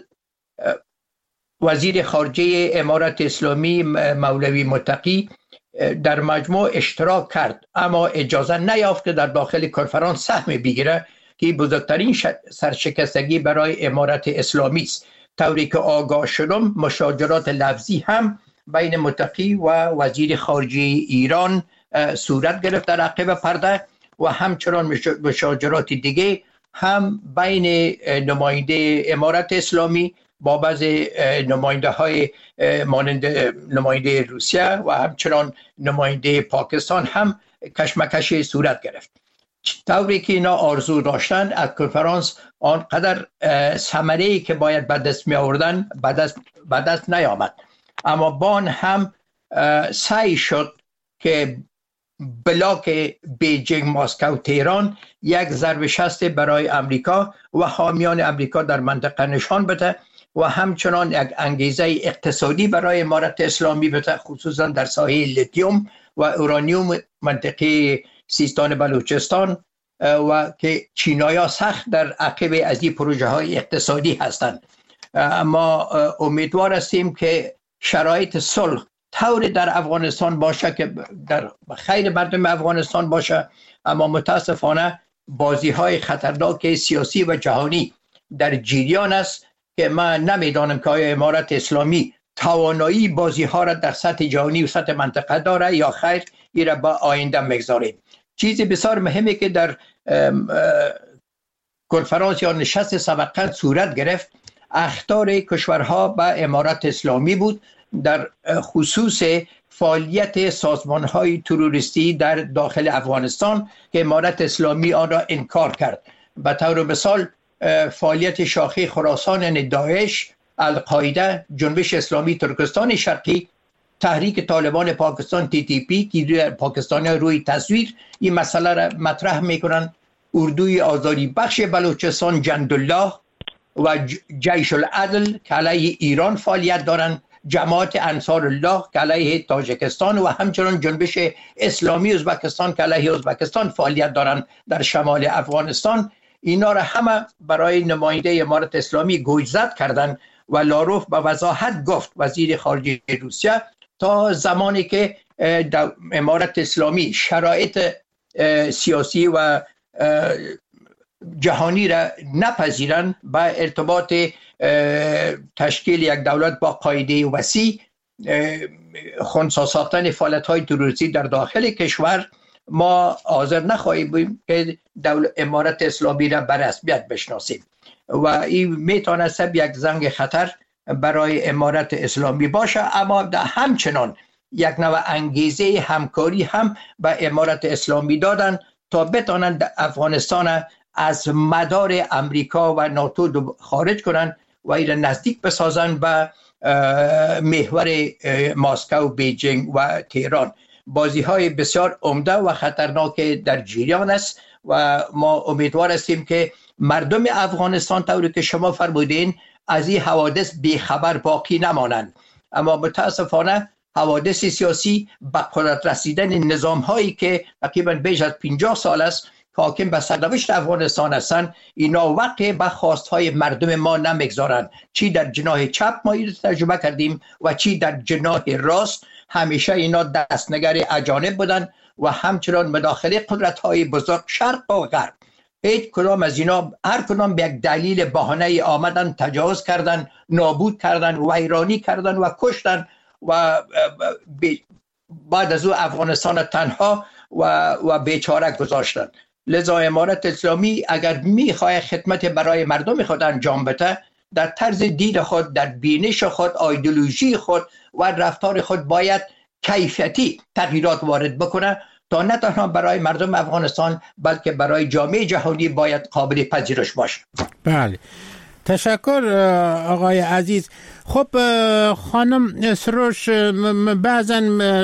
وزیر خارجه امارت اسلامی مولوی متقی در مجموع اشتراک کرد اما اجازه نیافت که در داخل کنفرانس سهم بگیره که بزرگترین سرشکستگی برای امارت اسلامی است. طوری که آگاه شدم مشاجرات لفظی هم بین متقی و وزیر خارجه ایران صورت گرفت در عقب پرده و همچنان مشاجرات دیگه هم بین نماینده امارت اسلامی با بعض نماینده های مانند نماینده روسیه و همچنان نماینده پاکستان هم کشمکش صورت گرفت. طوری که اینا آرزو داشتن از کنفرانس آنقدر ثمره‌ای که باید به دست می آوردن به دست نیامد. اما بان هم سعی شد که بلاک بیجینگ، مسکو، تهران یک ضربه شست برای امریکا و حامیان امریکا در منطقه نشان بده و همچنان یک انگیزه اقتصادی برای امارت اسلامی بده، خصوصا در ساحه لیتیوم و اورانیوم منطقه سیستان بلوچستان و که چینایا سخت در عقب از این پروژه های اقتصادی هستند. اما امیدوار هستیم که شرایط صلح طور در افغانستان باشه که در خیر مردم افغانستان باشه، اما متاسفانه بازی های خطرناک سیاسی و جهانی در جریان است که من نمیدانم که آیا امارت اسلامی توانایی بازی ها را در سطح جهانی و سطح منطقه داره یا خیر، این را به آینده میگذاریم. چیزی بسیار مهمه که در کنفرانس یا نشست سمرقند صورت گرفت اخطار کشورها به امارت اسلامی بود در خصوص فعالیت سازمان‌های تروریستی در داخل افغانستان که امارت اسلامی آن را انکار کرد. به طور مثال فعالیت شاخه خراسان یعنی داعش، القاعده، جنبش اسلامی ترکستان شرقی، تحریک طالبان پاکستان TTP که پاکستانی روی تصویر این مسئله را مطرح میکنن، اردوی آزادی بخش بلوچستان جندالله و جیش العدل که علیه ایران فعالیت دارند، جماعت انصار الله که علیه تاجیکستان و همچنان جنبش اسلامی ازبکستان که علیه ازبکستان فعالیت دارند در شمال افغانستان. اینا را همه برای نماینده امارت اسلامی گوشزد کردند و لاروف به وضاحت گفت وزیر خارجه روسیه تا زمانی که امارت اسلامی شرایط سیاسی و جهانی را نپذیرند با ارتباط تشکیل یک دولت با قاعده وسیع، خنثی ساختن فعالیت‌های تروریستی در داخل کشور، ما حاضر نخواهیم بودیم که امارت اسلامی را به رسمیت بشناسیم و این میتواند یک زنگ خطر برای امارت اسلامی باشه. اما همچنان یک نوع انگیزه همکاری هم به امارت اسلامی دادن تا بتوانند افغانستان از مدار امریکا و ناتو خارج کنند و این نزدیک بسازند به محور مسکو، بیجینگ و تهران. بازی های بسیار عمده و خطرناک در جریان است و ما امیدوار هستیم که مردم افغانستان طوری که شما فرمودین از این حوادث بیخبر باقی نمانند. اما متاسفانه حوادث سیاسی به قدرت رسیدن نظام هایی که تقریبا بیش از 50 سال است حاکم به سرنوشت افغانستان هستند، اینا وقت به خواستهای مردم ما نمیگذارند. چی در جناح چپ ما این تجربه کردیم و چی در جناح راست. همیشه اینا دستنگر اجانب بودن و همچنان مداخله قدرت‌های بزرگ شرق و غرب. هیچ کدام از اینا هر کدام به یک دلیل بهانه آمدن، تجاوز کردن، نابود کردن، ویرانی کردن و کشتن و بعد از او افغانستان تنها و بیچاره گذاشتن. لذا امارت اسلامی اگر میخواه خدمت برای مردم خود انجام بده، در طرز دید خود، در بینش خود، ایدئولوژی خود و رفتار خود باید کیفیتی تغییرات وارد بکنه تا نه تنها برای مردم افغانستان بلکه برای جامعه جهانی باید قابل پذیرش باشه. بله، تشکر آقای عزیز. خب خانم سروش، بعضا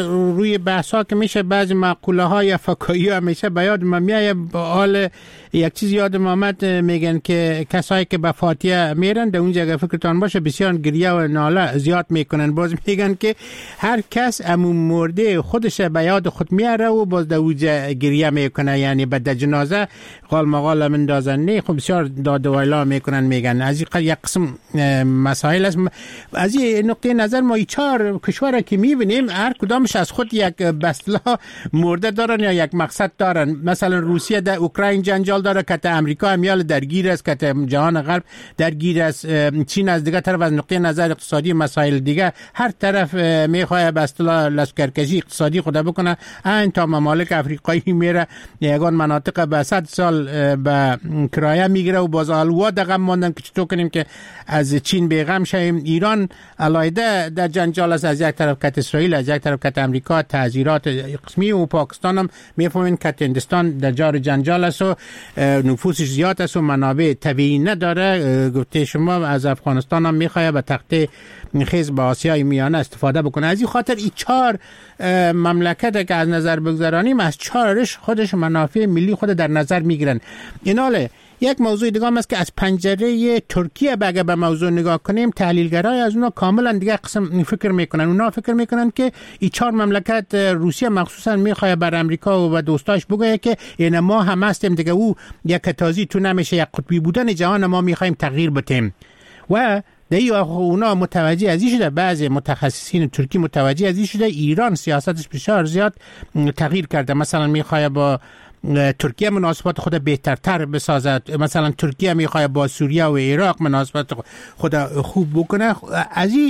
روی بحث ها که میشه بعضی مقوله های فکاهی ها میشه به یاد من میایه. حال یک چیز یادم آمد، میگن که کسایی که به فاتحه میرن در اونجا اگر فکرتان باشه بسیار گریه و ناله زیاد میکنن. باز میگن که هر کس امون مرده خودش به یاد خود میاره و باز در اونجا گریه میکنه، یعنی به جنازه قال مقال مندازن. نه خب بسیار داد و ویلا میکنن. میگن از این یک قسم مسائل است. از این نقطه نظر ما 4 کشور که میبینیم هر کدامش از خود یک بسلا مرده دارن یا یک مقصد دارن. مثلا روسیه در اوکراین جنجال داره، که امریکا همیال درگیر است، که جهان غرب درگیر است، چین از دیگه طرف از نقطه نظر اقتصادی مسائل دیگه هر طرف میخواد به اصطلاح لشکرکشی اقتصادی خود بکنه. این تا ممالک افریقایی میره یگان مناطق به 100 سال به کرایه میگیره و باز الوا دغم ماندن که چطور کنیم که از چین بیغم شیم. ایران علایده در جنجال است، از یک طرف کت اسرائیل، از یک طرف کت امریکا، تعزیرات قسمی، و پاکستان هم میفهمین کت هندستان در جار جنجال است و نفوسش زیاد است و منابع طبیعی نداره. گفته شما از افغانستان هم میخواد به تخته خیز به آسیای میانه استفاده بکنه. از این خاطر این 4 مملکت که از نظر بگذارانیم از 4ش خودش منافع ملی خود در نظر میگیرن. ایناله یک موضوع دیگه هم است که از پنجره ترکیه اگه به موضوع نگاه کنیم، تحلیلگرای از اونا کاملا دیگه قسم فکر میکنن. اونا فکر میکنن که این 4 مملکت، روسیه مخصوصا میخواد بر امریکا و دوستاش بگه که این ما هم هستیم دیگه، او یک تازی تو نمیشه، یک قطبی بودن جهان ما میخوایم تغییر بدیم. و دیگه اونا متوجه از این شده، بعضی متخصصین ترکی متوجه از این شده ایران سیاستش بسیار زیاد تغییر کرده. مثلا میخواد با ترکیه مناسبات خود بهترتر بسازد، مثلا ترکیه میخواد با سوریه و عراق مناسبات خود خوب بکنه. از این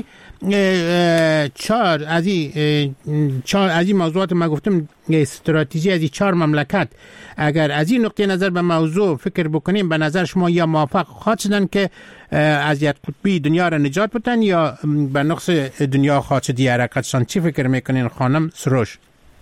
4 از این موضوعات ما گفتم استراتژی از این 4 مملکت اگر از این نقطه نظر به موضوع فکر بکنیم، به نظر شما یا موافق خواهد شدن که از یک قطبی دنیا را نجات بدن یا به نقص دنیا خواهد شد حرکتشان؟ چی فکر میکنین خانم سروش؟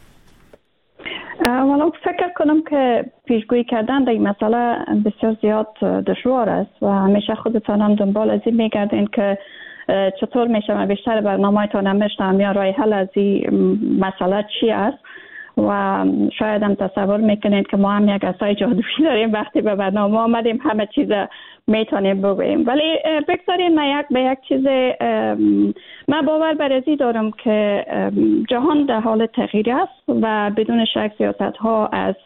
والا فکر کنم که پیشگویی کردن در این مسئله بسیار زیاد دشوار است و همیشه خودتان هم دنبال از این میگردین که چطور میشه. من بیشتر برنامه‌تان هم نشتم یا راه حل از این مسئله چی است و شاید هم تصور میکنید که ما هم یک عصای جادویی داریم، وقتی به برنامه آمدیم همه چیز میتونیم بگوییم. ولی بگذارین من به یک چیز، من باور بر ازی دارم که جهان در حال تغییر است و بدون شک سیاست ها از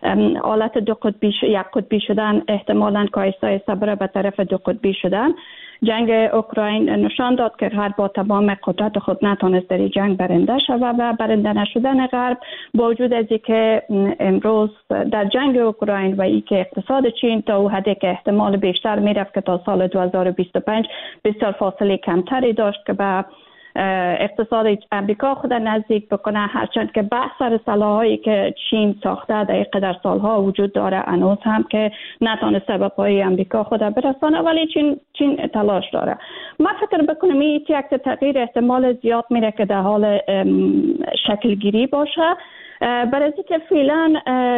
حالت یک قطبی شدن احتمالاً کایسته بره به طرف 2 قطبی شدن. جنگ اوکراین نشان داد که غرب با تمام قدرت خود نتونست در جنگ برنده شود و برنده نشدن غرب با وجود از اینکه امروز در جنگ اوکراین و اینکه اقتصاد چین تا او حدی که احتمال بیشتر میرفت که تا سال 2025 بسیار فاصله کمتری داشت که به اقتصاد امریکا خود نزدیک بکنه، هرچند که بحث سر سلاحایی که چین ساخته در قدر سالها وجود داره هنوز هم که نتونسته به پای امریکا خود برسانه، ولی چین تلاش داره. من فکر بکنم این یک تغییر احتمال زیاد میره که در حال شکل گیری باشه، برای که فعلا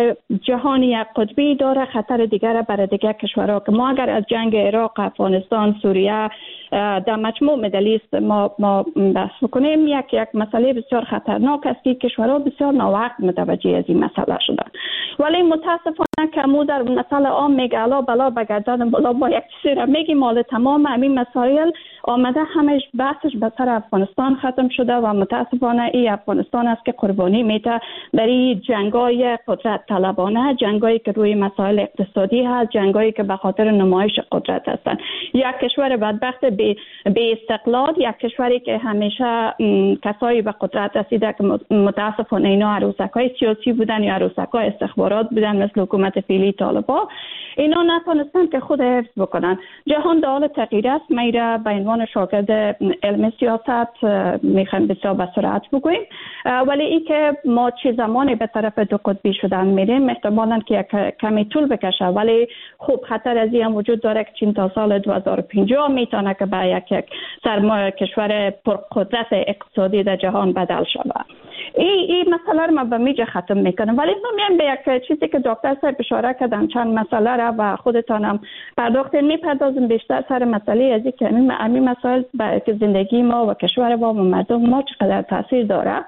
جهانی قطبی داره خطر دیگر برای دیگر کشورها که ما اگر از جنگ عراق، افغانستان، سوریه در مجموع مدلیست ما بحث بکنیم، یک مسئله بسیار خطرناک است که کشورها بسیار ناوقت متوجه از این مسئله شدن. ولی متاسفانه که مو در مسئله عام میگه الا بلا بگردن بالا با یک چیزی را میگی، مال تمام همین مسائل آمده همش بحثش به سر افغانستان ختم شده و متاسفانه این افغانستان است که قربانی میده در این جنگای قدرت طلبانه، جنگایی که روی مسائل اقتصادی هست، جنگایی که به خاطر نمایش قدرت هستن. یک کشور بدبخت به استقلال، یک کشوری که همیشه کسایی به قدرت رسیده که متاسفانه اینا عروسکای سیاسی بودن یا عروسکای استخبارات بودن مثل حکومت فعلی طالبان، اینا نتونستن که خود حفظ بکنن. جهان در حال تغییر است. ما را به عنوان شاگرد علم سیاست میخوایم بسیار به سرعت بگوییم، ولی این که ما چه زمانی به طرف دو قطبی شدن میریم احتمالاً که کمی طول بکشه، ولی خوب خطر از این هم وجود داره که چین تا سال 2050 میتونه که به یک سرمایه کشور پرقدرت اقتصادی در جهان بدل شود. این مسئله رو من به میجا ختم میکنم، ولی ما میایم به یک چیزی که دکتر صاحب اشاره کردن، چند مسئله را و خودتانم پرداختین، میپردازم بیشتر سر مسئله از اینکه همین مسائل به زندگی ما و کشور ما و مردم ما چقدر تاثیر داره.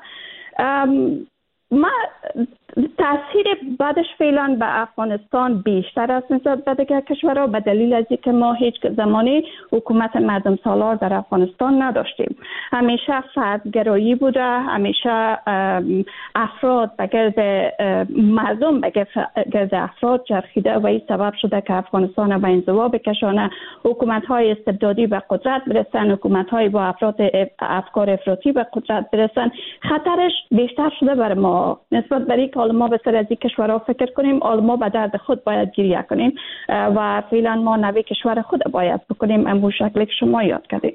ما تاثیر بعدش فعلا به افغانستان بیشتر است نسبت به دیگر کشورها به دلیل از اینکه ما هیچ زمانی حکومت مردم سالار در افغانستان نداشتیم. همیشه فردگرایی بوده، همیشه افراد به گرد مردم به گرد افراد چرخیده و این سبب شده که افغانستان به انزوا بکشانه، حکومت‌های استبدادی به قدرت برسن، حکومت‌های با افکار افراطی به قدرت برسن. خطرش بیشتر شده بر ما نسبت به اینکه ما به سر از این کشورها فکر کنیم، ما به درد خود باید گریه کنیم و فعلا ما نوی کشور خود باید بکنیم امو شکلی که شما یاد کردید.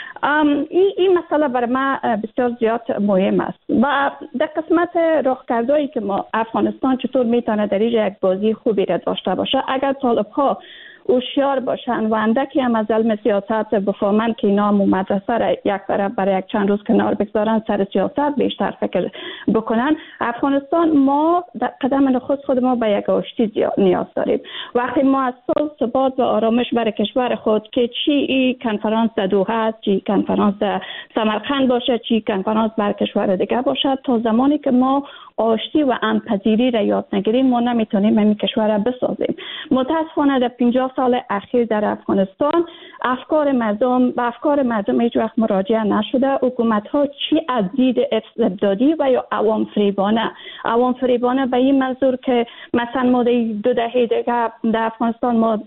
این مسئله برای ما بسیار زیاد مهم است و در قسمت راهکردهایی که ما افغانستان چطور میتونه در اینجا یک بازی خوبی را داشته باشه اگر طالب‌ها هوشیار باشن و اندکی هم از علم سیاست بفهمن که اینا مدرسه را یک طرف برای یک چند روز کنار بگذارن، سر سیاست بیشتر فکر بکنن، افغانستان ما در قدم نخست خود ما به یک آشتی نیاز داریم. وقتی ما از صلح، ثبات و آرامش برای کشور خود که چی کنفرانس در دوحه است، چی کنفرانس در سمرقند باشه، چی کنفرانس بر کشور دیگه باشه، تا زمانی که ما آشتی و همپذیری را یاد نگیریم ما نمیتونیم این کشور را بسازیم. متاسفانه در 50 سال اخیر در افغانستان افکار مردم هیچ وقت مراجعه نشده. حکومت ها چی از دید استبدادی و یا عوام فریبانه به این منظور که مثلا ما 2 دهه دیگه در افغانستان ما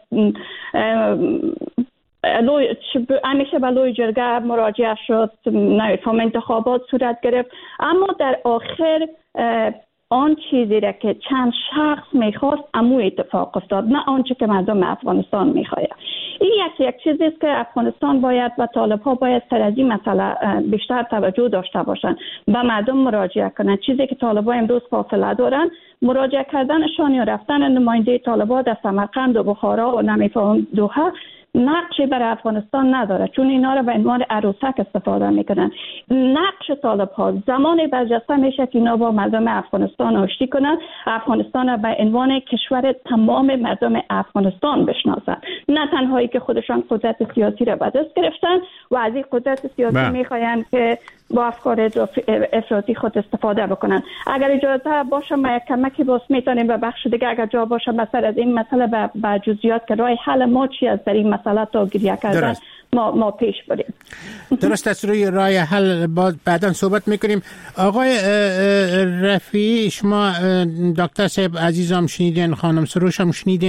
همیشه به لوی جرگه مراجعه شد، انتخابات صورت گرفت، اما در آخر آن چیزی را که چند شخص میخواست امو اتفاق افتاد، نه آنچه که مردم افغانستان میخواید. این یک چیزی است که افغانستان باید و طالب‌ها باید سر از این مسئله بیشتر توجه داشته باشند، به مردم مراجعه کنند. چیزی که طالب‌ها امروز فاصله دارن مراجعه کردنشان یا رفتن نماینده طالب‌ها در سمرقند و بخارا و نمیفهم دوحه نقشی برای افغانستان نداره، چون اینا رو به عنوان عروسک استفاده میکنن. نقش طالب‌ها زمانی برجسته میشه که اینا با مردم افغانستان آشتی کنن، افغانستان رو به عنوان کشور تمام مردم افغانستان بشناسن، نه تنهایی که خودشان قدرت سیاسی رو به دست گرفتن و از این قدرت سیاسی میخواین که با افکار افراطی خود استفاده بکنن. اگر اجازه باشه ما یک کمکی باز میتونیم به بخش دیگه اگر جا باشه مثلا از این مسئله به جزئیات که راه حل ما چی از در این مسئله تا گریه کردن ما پیش بریم. درست است، روی راه حل بعدا صحبت میکنیم. آقای رفیعی، شما دکتر صاحب عزیزم شنیدین، خانم سروش هم شنیدین.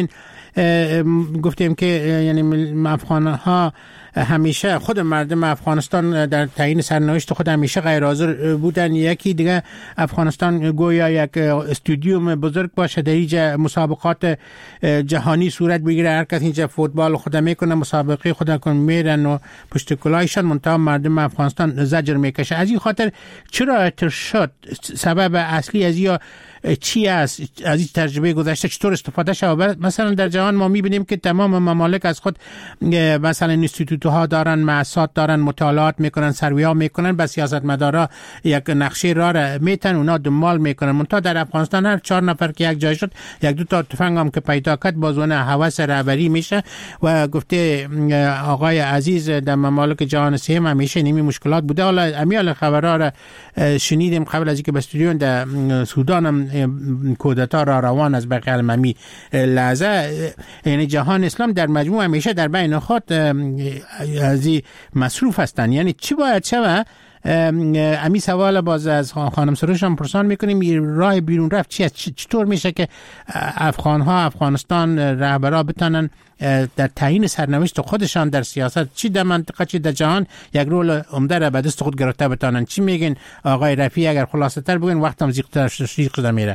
گفتیم که یعنی افغان‌ها همیشه خود مردم افغانستان در تعیین سرنوشت خود همیشه غیر حاضر بودن. یکی دیگه افغانستان گویا یک استودیوم بزرگ باشه، در اینجا مسابقات جهانی صورت بگیره، هر کس اینجا فوتبال خود میکنه، مسابقه خود میرن و پشت کلاهشان، منتها مردم افغانستان زجر میکشه. از این خاطر چرا ارتشاد سبب اصلی از یا چی است؟ از این تجربه گذشته چطور استفاده شد؟ مثلا در جهان ما میبینیم که تمام ممالک از خود مثلا انستیتوت ها دارن، مؤسسات دارن، مطالعات میکنن، سروی ها میکنن، به سیاستمدارا یک نقشه راه میتن، اونا دنبال میکنن. منتها در افغانستان هر 4 نفر که یک جای شد، یک دو تا تفنگ هم که پیدا کرد بازون هوس رهبری میشه. و گفته آقای عزیز در ممالک جهان سوم همیشه نمی مشکلات بوده. حالا امیال خبرها را شنیدیم قبل از اینکه به استودیو در سودان هم کودتا را روان از برق الممی لحظه. یعنی جهان اسلام در مجموع همیشه در بین خود از مصروف هستند. یعنی چی باید شود؟ امی سوال باز از خانم سروش هم پرسان میکنیم، راه بیرون رفت چی است؟ چطور میشه که افغانستان رهبرا بتونن در تعیین سرنوشت خودشان در سیاست، چی در منطقه چی در جهان، یک رول عمده را به دست خود گرفته بتونن؟ چی میگین آقای رفیع؟ اگر خلاصه تر بگین، وقتم زیق میره.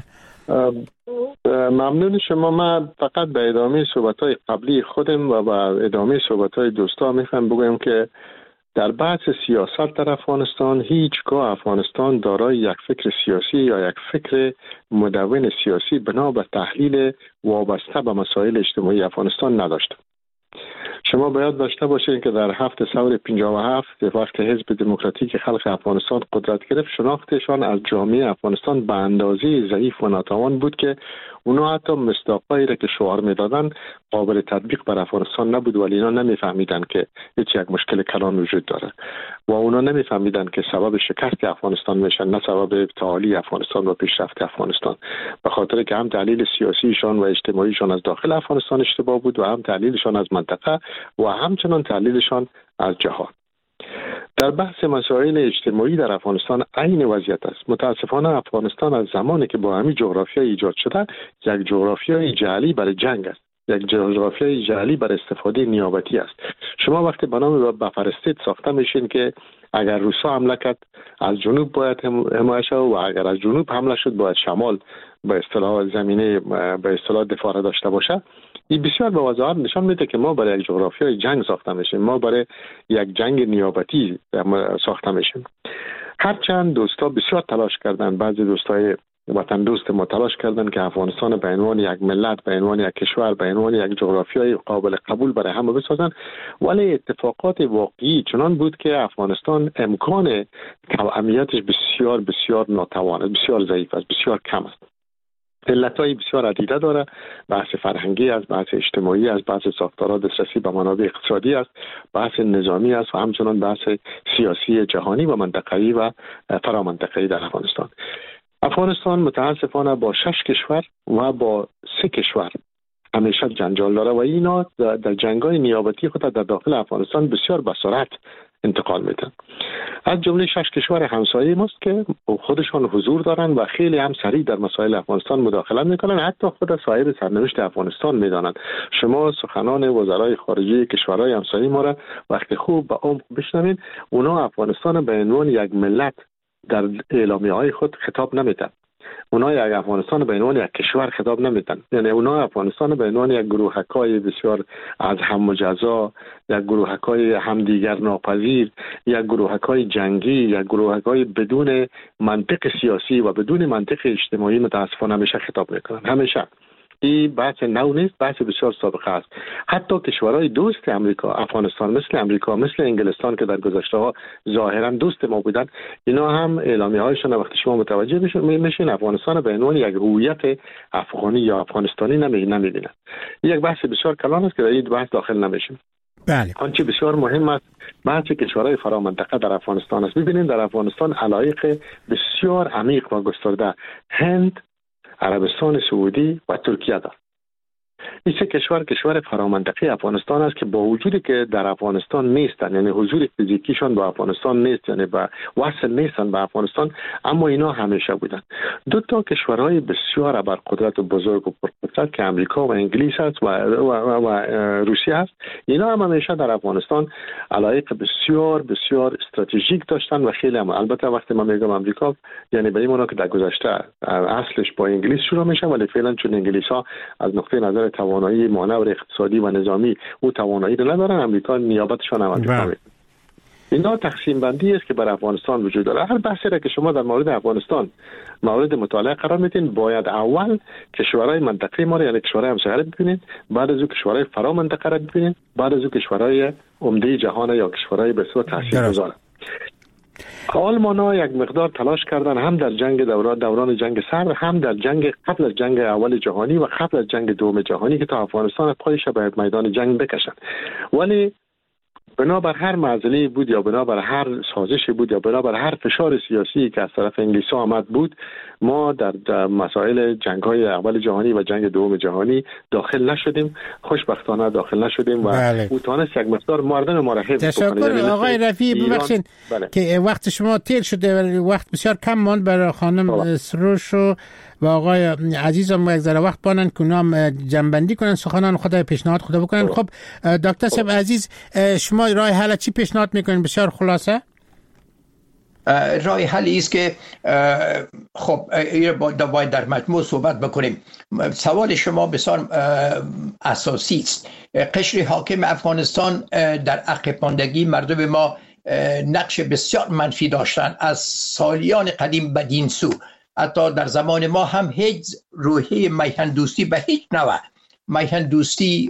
ممنون شما. من فقط به ادامه صحبت‌های قبلی خودم و به ادامه صحبت‌های دوستا میخوام بگم که در بحث سیاست در افغانستان هیچگاه افغانستان دارای یک فکر سیاسی یا یک فکر مدون سیاسی بنا به تحلیل وابسته به مسائل اجتماعی افغانستان نداشت. شما باید داشته باشید که در 7 ثور 57 وقت حزب دموکراتیک خلق افغانستان قدرت گرفت، شناختشان از جامعه افغانستان به اندازه ضعیف و ناتوان بود که اونا حتی مصداقایی را که شعار میدادن قابل تطبیق بر افغانستان نبود، ولی اینا نمیفهمیدن که هیچ یک مشکل کلان وجود داره و اونا نمیفهمیدن که سبب شکست افغانستان میشن، نه سبب تعالی افغانستان و پیشرفت افغانستان. به خاطر که هم دلیل سیاسیشان و اجتماعیشان از داخل افغانستان اشتباه بود و هم دلیلشان از منطقه و همچنان تحلیلشان از جهان. در بحث مسائل اجتماعی در افغانستان عین وضعیت است. متاسفانه افغانستان از زمانی که با همین جغرافیا ایجاد شده یک جغرافیای جعلی برای جنگ است، یک جغرافیای جعلی برای استفاده نیابتی است. شما وقتی به نام بفرستید ساخته میشین که اگر روسا حمله کرد از جنوب باید حمایت شود و اگر از جنوب حمله شد باید شمال به اصطلاح زمینه به اصطلاح دفاع داشته باشه. این بسیار به وضاحت نشان میده که ما برای یک جغرافیای جنگ ساخته میشیم، ما برای یک جنگ نیابتی ساخته میشیم. هرچند دوستا بسیار تلاش کردن، بعضی دوستای وطن دوست ما تلاش کردن که افغانستان به عنوان یک ملت، به عنوان یک کشور، به عنوان یک جغرافیای قابل قبول برای همه بسازن، ولی اتفاقات واقعی چنان بود که افغانستان امکان توأمیتش بسیار بسیار ناتوان، بسیار ضعیف است، بسیار کم است. علتهای بسیار عدیده داره، بحث فرهنگی است، بحث اجتماعی است، بحث ساختارها دسترسی به منابع اقتصادی است، بحث نظامی است و همچنان بحث سیاسی جهانی و منطقه‌ای و فرامنطقه‌ای در افغانستان. افغانستان متاسفانه با 6 کشور و با 3 کشور همیشه جنجال داره و اینا در جنگ‌های نیابتی خود در داخل افغانستان بسیار به سرعت انتقال میدن. از جمله 6 کشور همسایه ماست که خودشان حضور دارن و خیلی هم سریع در مسائل افغانستان مداخله میکنن، حتی خود صاحب سرنوشت افغانستان میدانند. شما سخنان وزرای خارجه کشورهای همسایه ما را وقتی خوب به عمق بشنوید، اونا افغانستان به عنوان یک ملت در اعلامیه‌های خود خطاب نمیدن. اونا یک افغانستان به عنوان یک کشور خطاب نمیدن. یعنی اونا افغانستان به عنوان یک گروهکای بسیار از هم مجزا، یک گروهکای همدیگر ناپذیر، یک گروهکای جنگی، یک گروهکای بدون منطق سیاسی و بدون منطق اجتماعی متاسفانه همیشه خطاب میکنن. همیشه این بحث نو نیست، بحث بسیار سابقه است. حتی کشورهای دوست امریکا، افغانستان مثل امریکا، مثل انگلستان که در گذشته ها ظاهرا دوست ما بودن، اینا هم اعلامیه هایشون وقتی شما متوجه میشین افغانستان به عنوان یک هویت افغانی یا افغانستانی نمیبینن. یک بحث بسیار کلان است که در این بحث داخل نمیشیم. بله. آنچه بسیار مهم است بحث کشورهای فرامنطقه در افغانستان است. ببینید در افغانستان علایق بسیار عمیق و گسترده هند، عربستان سعودی و ترکیه دارد. این سه کشور فرامنطقه افغانستان است که با وجودی که در افغانستان نیستن، یعنی حضور فیزیکیشان با افغانستان نیست، یعنی با وصل نیستن به افغانستان، اما اینا همیشه بودن. دو تا کشورهای بسیار ابرقدرت و بزرگ و پرقدرت که امریکا و انگلیس است و روسیه است، اینا هم همیشه در افغانستان علایق بسیار بسیار استراتژیک داشتن و خیلی هم. البته وقتی من میگم امریکا یعنی به این معنی که در گذشته اصلش با انگلیس شروع میشه، ولی فعلا چون انگلیس ها از نقطه نظر توانایی مانور اقتصادی و نظامی او توانایی رو ندارن، امریکا نیابتشان هم امریکا. اینا تقسیم بندی است که بر افغانستان وجود داره. هر بحثی را که شما در مورد افغانستان مورد مطالعه قرار میدین، باید اول کشورهای منطقه ما را یعنی کشورهای همسایه ببینید، بعد از اون کشورهای فرا منطقه را ببینید، بعد از اون کشورهای عمده جهان یا کشورهای بسیار تاثیرگذار. آلمان‌ها یک مقدار تلاش کردن هم در جنگ دوران جنگ سرد، هم در جنگ قبل از جنگ اول جهانی و قبل از جنگ دوم جهانی که تا افغانستان پایش به میدان جنگ بکشن، ولی بنابر هر معضلی بود یا بنابر هر سازشی بود یا بنابر هر فشار سیاسی که از طرف انگلیس‌ها آمد بود، ما در مسائل جنگ‌های اول جهانی و جنگ دوم جهانی داخل نشدیم. خوشبختانه داخل نشدیم و او تونست یک مقدار مردم ما را حفظ کنه. تشکر آقای رفیعی. ببخشید که وقت شما تیر شده ولی وقت بسیار کم ماند برای خانم سروش و آقای عزیزم یک ذره وقت بانن که اونا جنبندی کنن سخنان خدا پیشنهاد خدا بکنن. خب دکتر صاحب عزیز، شما راه حل چی پیشنهاد میکنین؟ بسیار خلاصه. راه حلی است که خب باید در مجموع صحبت بکنیم. سوال شما بسیار اساسی است. قشر حاکم افغانستان در عقب ماندگی مردم ما نقش بسیار منفی داشتن از سالیان قدیم بدین سو. حتی در زمان ما هم هیچ روحیه میهندوستی به هیچ نوع، میهندوستی،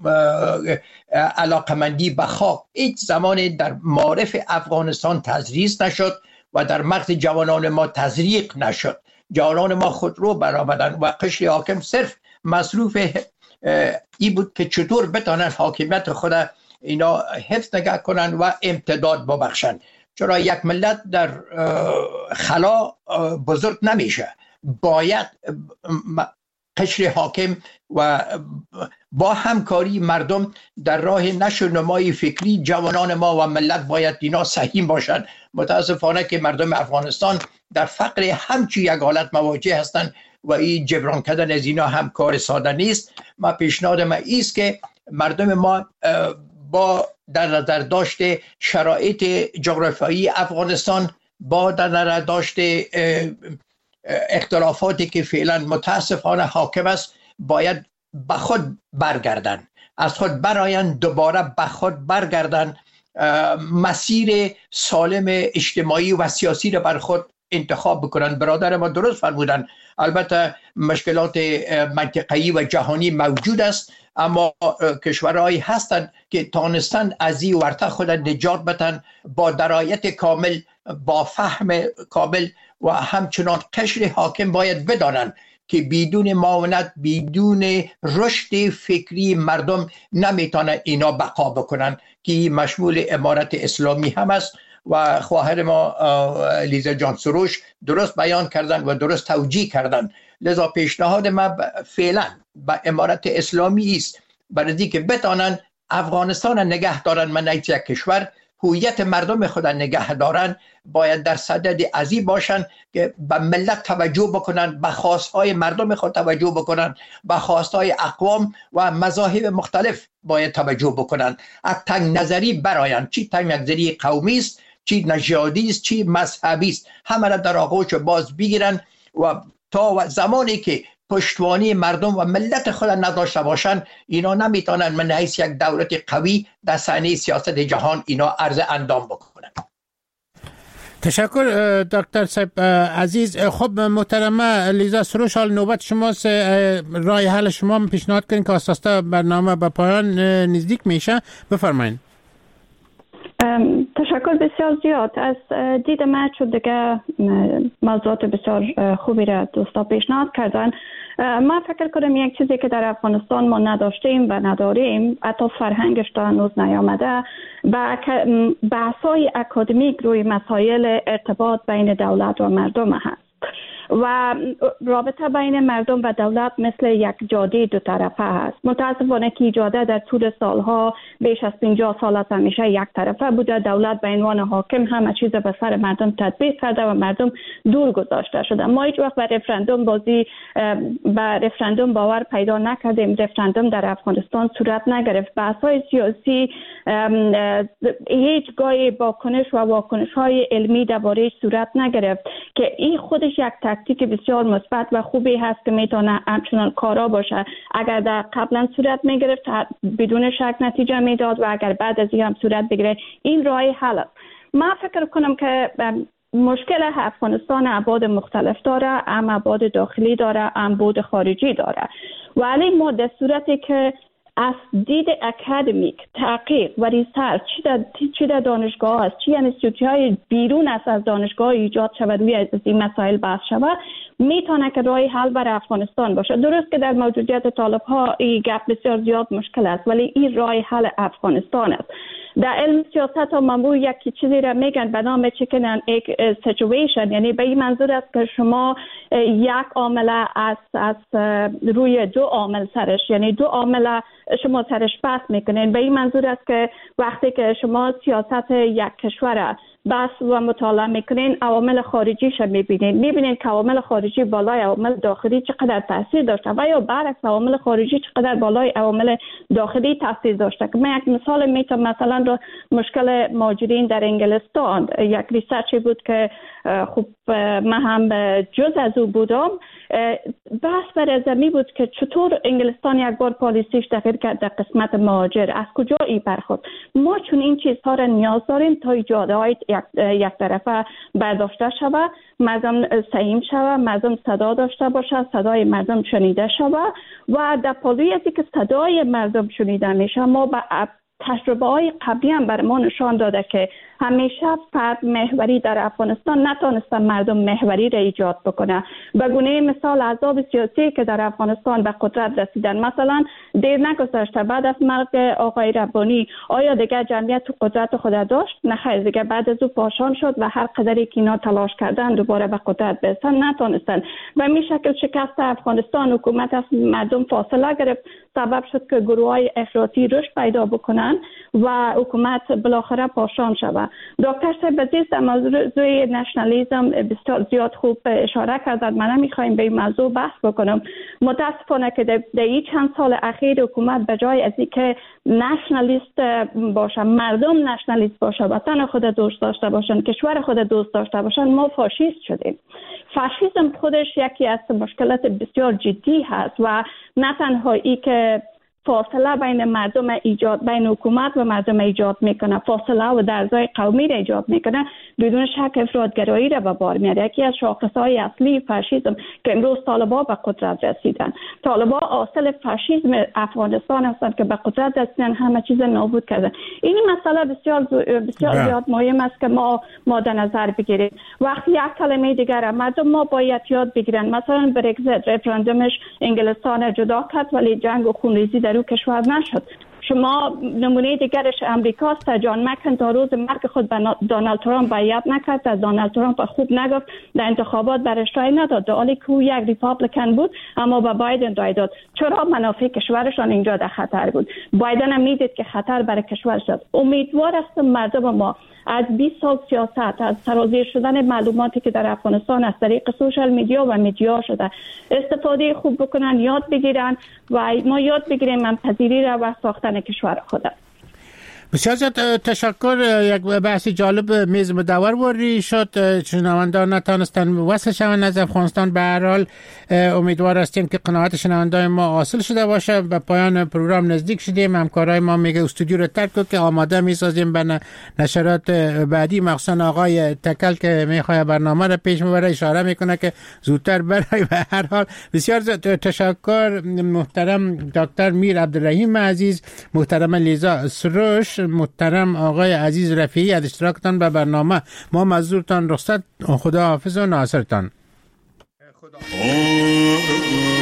علاقمندی به خاک هیچ زمان در معارف افغانستان تدریس نشد و در مغز جوانان ما تزریق نشد. جوانان ما خود رو برآوردن و قشر حاکم صرف مصروف این بود که چطور بتانن حاکمیت خود اینا حفظ نگه کنن و امتداد ببخشن. چرا یک ملت در خلا بزرگ نمیشه. باید قشر حاکم و با همکاری مردم در راه نشر نمای فکری جوانان ما و ملت باید اینا سهیم باشند. متاسفانه که مردم افغانستان در فقر همچی یک حالت مواجه هستند و این جبران کردن از اینا هم کار ساده نیست. ما پیشنهاد ما ایست که مردم ما با در نظر داشته شرایط جغرافیایی افغانستان، با در نظر داشته اختلافاتی که فعلا متاسفانه حاکم است، باید به خود برگردن، از خود برآیند، دوباره به خود برگردن، مسیر سالم اجتماعی و سیاسی را بر خود انتخاب بکنن. برادر ما درست فرمودن، البته مشکلات منطقه‌ای و جهانی موجود است، اما کشورهایی هستند که تانستند از این ورطه خود نجات بدن با درایت کامل، با فهم کامل. و همچنان قشر حاکم باید بدانند که بدون معاونت، بدون رشد فکری مردم نمیتونه اینا بقا بکنن که مشمول امارت اسلامی هم است و خواهر ما لیزا جان سروش درست بیان کردن و درست توجیه کردن. لذا پیشنهاد ما فعلا به امارت اسلامی است برای اینکه بتانن افغانستان نگه دارن، من یک کشور هویت مردم خود نگه دارن، باید در صدد ازی باشن که به ملت توجه بکنن، به خواستهای مردم خود توجه بکنن، به خواستهای اقوام و مذاهب مختلف باید توجه بکنن. از تنگ نظری براین، چی تنگ نظری قومی است، چی نژادی است، چی مذهبی است، همه را در آغوش باز بگیرن و تا زمانی که پشتوانی مردم و ملت خود نداشته باشن، اینا نمیتونن من حیث یک دولت قوی در صحنه سیاست جهان اینا عرض اندام بکنن. تشکر دکتر صاحب عزیز. خب محترمه لیزا سروش، حال نوبت شماست. راه حل شما پیشنهاد کنین که اساسا برنامه به پایان نزدیک میشه. بفرمایید. تشکر بسیار زیاد. از دید من چون دیگه موضوعات بسیار خوبی را دوستا پیشنهاد کردن، من فکر کنم یک چیزی که در افغانستان ما نداشتیم و نداریم، حتی فرهنگش تا هنوز نیامده، بحث‌های اکادمیک روی مسائل ارتباط بین دولت و مردم هست. و رابطه بین مردم و دولت مثل یک جاده دو طرفه هست. متاسفانه که جاده در طول سالها بیش از 50 سال است همیشه یک طرفه بوده. دولت به عنوان حاکم همه چیز به سر مردم تطبیق کرده و مردم دور گذاشته شده. ما هیچ وقت به رفراندوم باور پیدا نکردیم. رفراندوم در افغانستان صورت نگرفت. بحث‌های سیاسی هیچگاه واکنش‌های علمی درباره صورت نگرفت که این خودش یک تاکتیک بسیار مثبت و خوبی هست که میتونه همچنان کارا باشه. اگر در قبلا صورت میگرفت بدون شک نتیجه میداد و اگر بعد از این هم صورت بگیره این راه حل است. من فکر کنم که مشکل افغانستان ابعاد مختلف داره، هم ابعاد داخلی داره، هم ابعاد خارجی داره. ولی ما در صورتی که از دید اکادمیک تحقیق و ریسرچ چی در دانشگاه است، چی انستیتوت‌های بیرون از دانشگاه ایجاد شود روی این مسائل بحث شود، میتونه که راه حل برای افغانستان باشه. درست که در موجودیت طالب‌ها این گپ بسیار زیاد مشکل است، ولی این راه حل افغانستان است. در علم سیاست ها معمول یک چیزی را میگن به نام chicken and egg situation، یعنی به این منظور است که شما یک عامل از روی دو عامل سرش، یعنی دو عامل شما سرش بحث میکنین. به این منظور است که وقتی که شما سیاست یک کشور بحث و مطالعه میکنین عوامل خارجیش میبینین که عوامل خارجی بالای عوامل داخلی چقدر تاثیر داشته و یا برعکس عوامل خارجی چقدر بالای عوامل داخلی تاثیر داشته. که من یک مثال میتونم، مثلا رو مشکل مهاجرین در انگلستان، یک ریسرچی بود که خب من هم جز از او بودم. بحث بر زمین بود که چطور انگلستان یک بار پالیسیش تغییر کرد در قسمت مهاجر، از کجا این برخورد. ما چون این چیزها را نیاز داریم تا ایجاده های یک طرفه برداشته شود، مردم سهیم شود، مردم صدا داشته باشه، صدای مردم شنیده شود و در پالوی ازی که صدای مردم شنیده میشه، ما با تجربه های قبلی هم بر ما نشان داده که همیشه فرد محوری در افغانستان نتونسته مردم محوری را ایجاد بکنه. به گونه مثال احزاب سیاسی که در افغانستان به قدرت رسیدن، مثلا دیر نگذشته بعد از مرگ آقای ربانی آیا دیگه جمعیت تو قدرت خود داشت؟ نه خیر، دیگه بعد از او پاشان شد و هر قدری که اینا تلاش کردن دوباره به قدرت برسن نتونستن. و می شکل شکست افغانستان حکومت از مردم فاصله گرفت، سبب شد که گروه‌های افراطی رشد پیدا بکنن و حکومت بالاخره پاشان شود. دکتر صاحب عزیز در موضوع نشنالیسم بسیار زیاد خوب اشاره کردن. من نمیخوایم به این موضوع بحث بکنم. متاسفانه که در این چند سال اخیر حکومت به جای از اینکه نشنالیست باشه، مردم نشنالیست باشه، وطن خود دوست داشته باشن، کشور خود دوست داشته باشن، ما فاشیست شدیم. فاشیسم خودش یکی از مشکلات بسیار جدی هست و نه تنها ای که فاصله بین مردم بین حکومت و مردم ایجاد میکنه، فاصله و درزای قومی را ایجاد میکنه، بدون شک افراطگرایی را به بار میاره. یکی از شاخصهای اصلی فاشیسم که امروز طالبان به قدرت رسیدن، طالبان اصل فاشیسم افغانستان هستند که به قدرت رسیدن، همه چیز نابود کردن. این مسئله بسیار زیاد مهم است که ما در نظر بگیریم. وقتی یک کلمه دیگر مردم ما باید یاد بگیرن، مثلا برگزیت رفراندومش انگلستان جدا کرد ولی جنگ و خونریزی در او کشور نشد. شما نمونه دیگرش امریکاست. جان مکن تا روز مرگ خود به دونالد ترامپ بیعت نکرد، از دونالد ترامپ خوب نگفت، در انتخابات برش رای نداد، در حالی که او یک ریپابلیکن بود اما به بایدن رای داد. چرا؟ منافع کشورشان اینجا در خطر بود. بایدن هم میدید که خطر برای کشورش است. امیدوار هستم مردم ما از 20 سال سیاست، از سرازیر شدن معلوماتی که در افغانستان از طریق سوشال میدیا و میدیا شده استفاده خوب بکنن، یاد بگیرن و ما یاد بگیریم منپذیری را و ساختن کشور خود. بسیار زیاد تشکر. یک بحث جالب میز مدور وری شد. شنوندان نتانستن وصل شوند از افغانستان. به هر حال امیدوار هستیم که قناعت شنوندان ما حاصل شده باشه. به پایان پروگرام نزدیک شدیم. همکارای ما میگه استودیو رو ترک کن که آماده میسازیم به نشرات بعدی. مخصوصا آقای تکل که میخواد برنامه رو پیش ببره اشاره میکنه که زودتر برای. به هر حال بسیار تشکر محترم دکتر میر عبدالرحیم عزیز، محترم لیزا سروش، محترم آقای عزیز رفیعی از اشتراکتان به برنامه. ما مزدورتان رخصت. خدا حافظ و ناصرتان.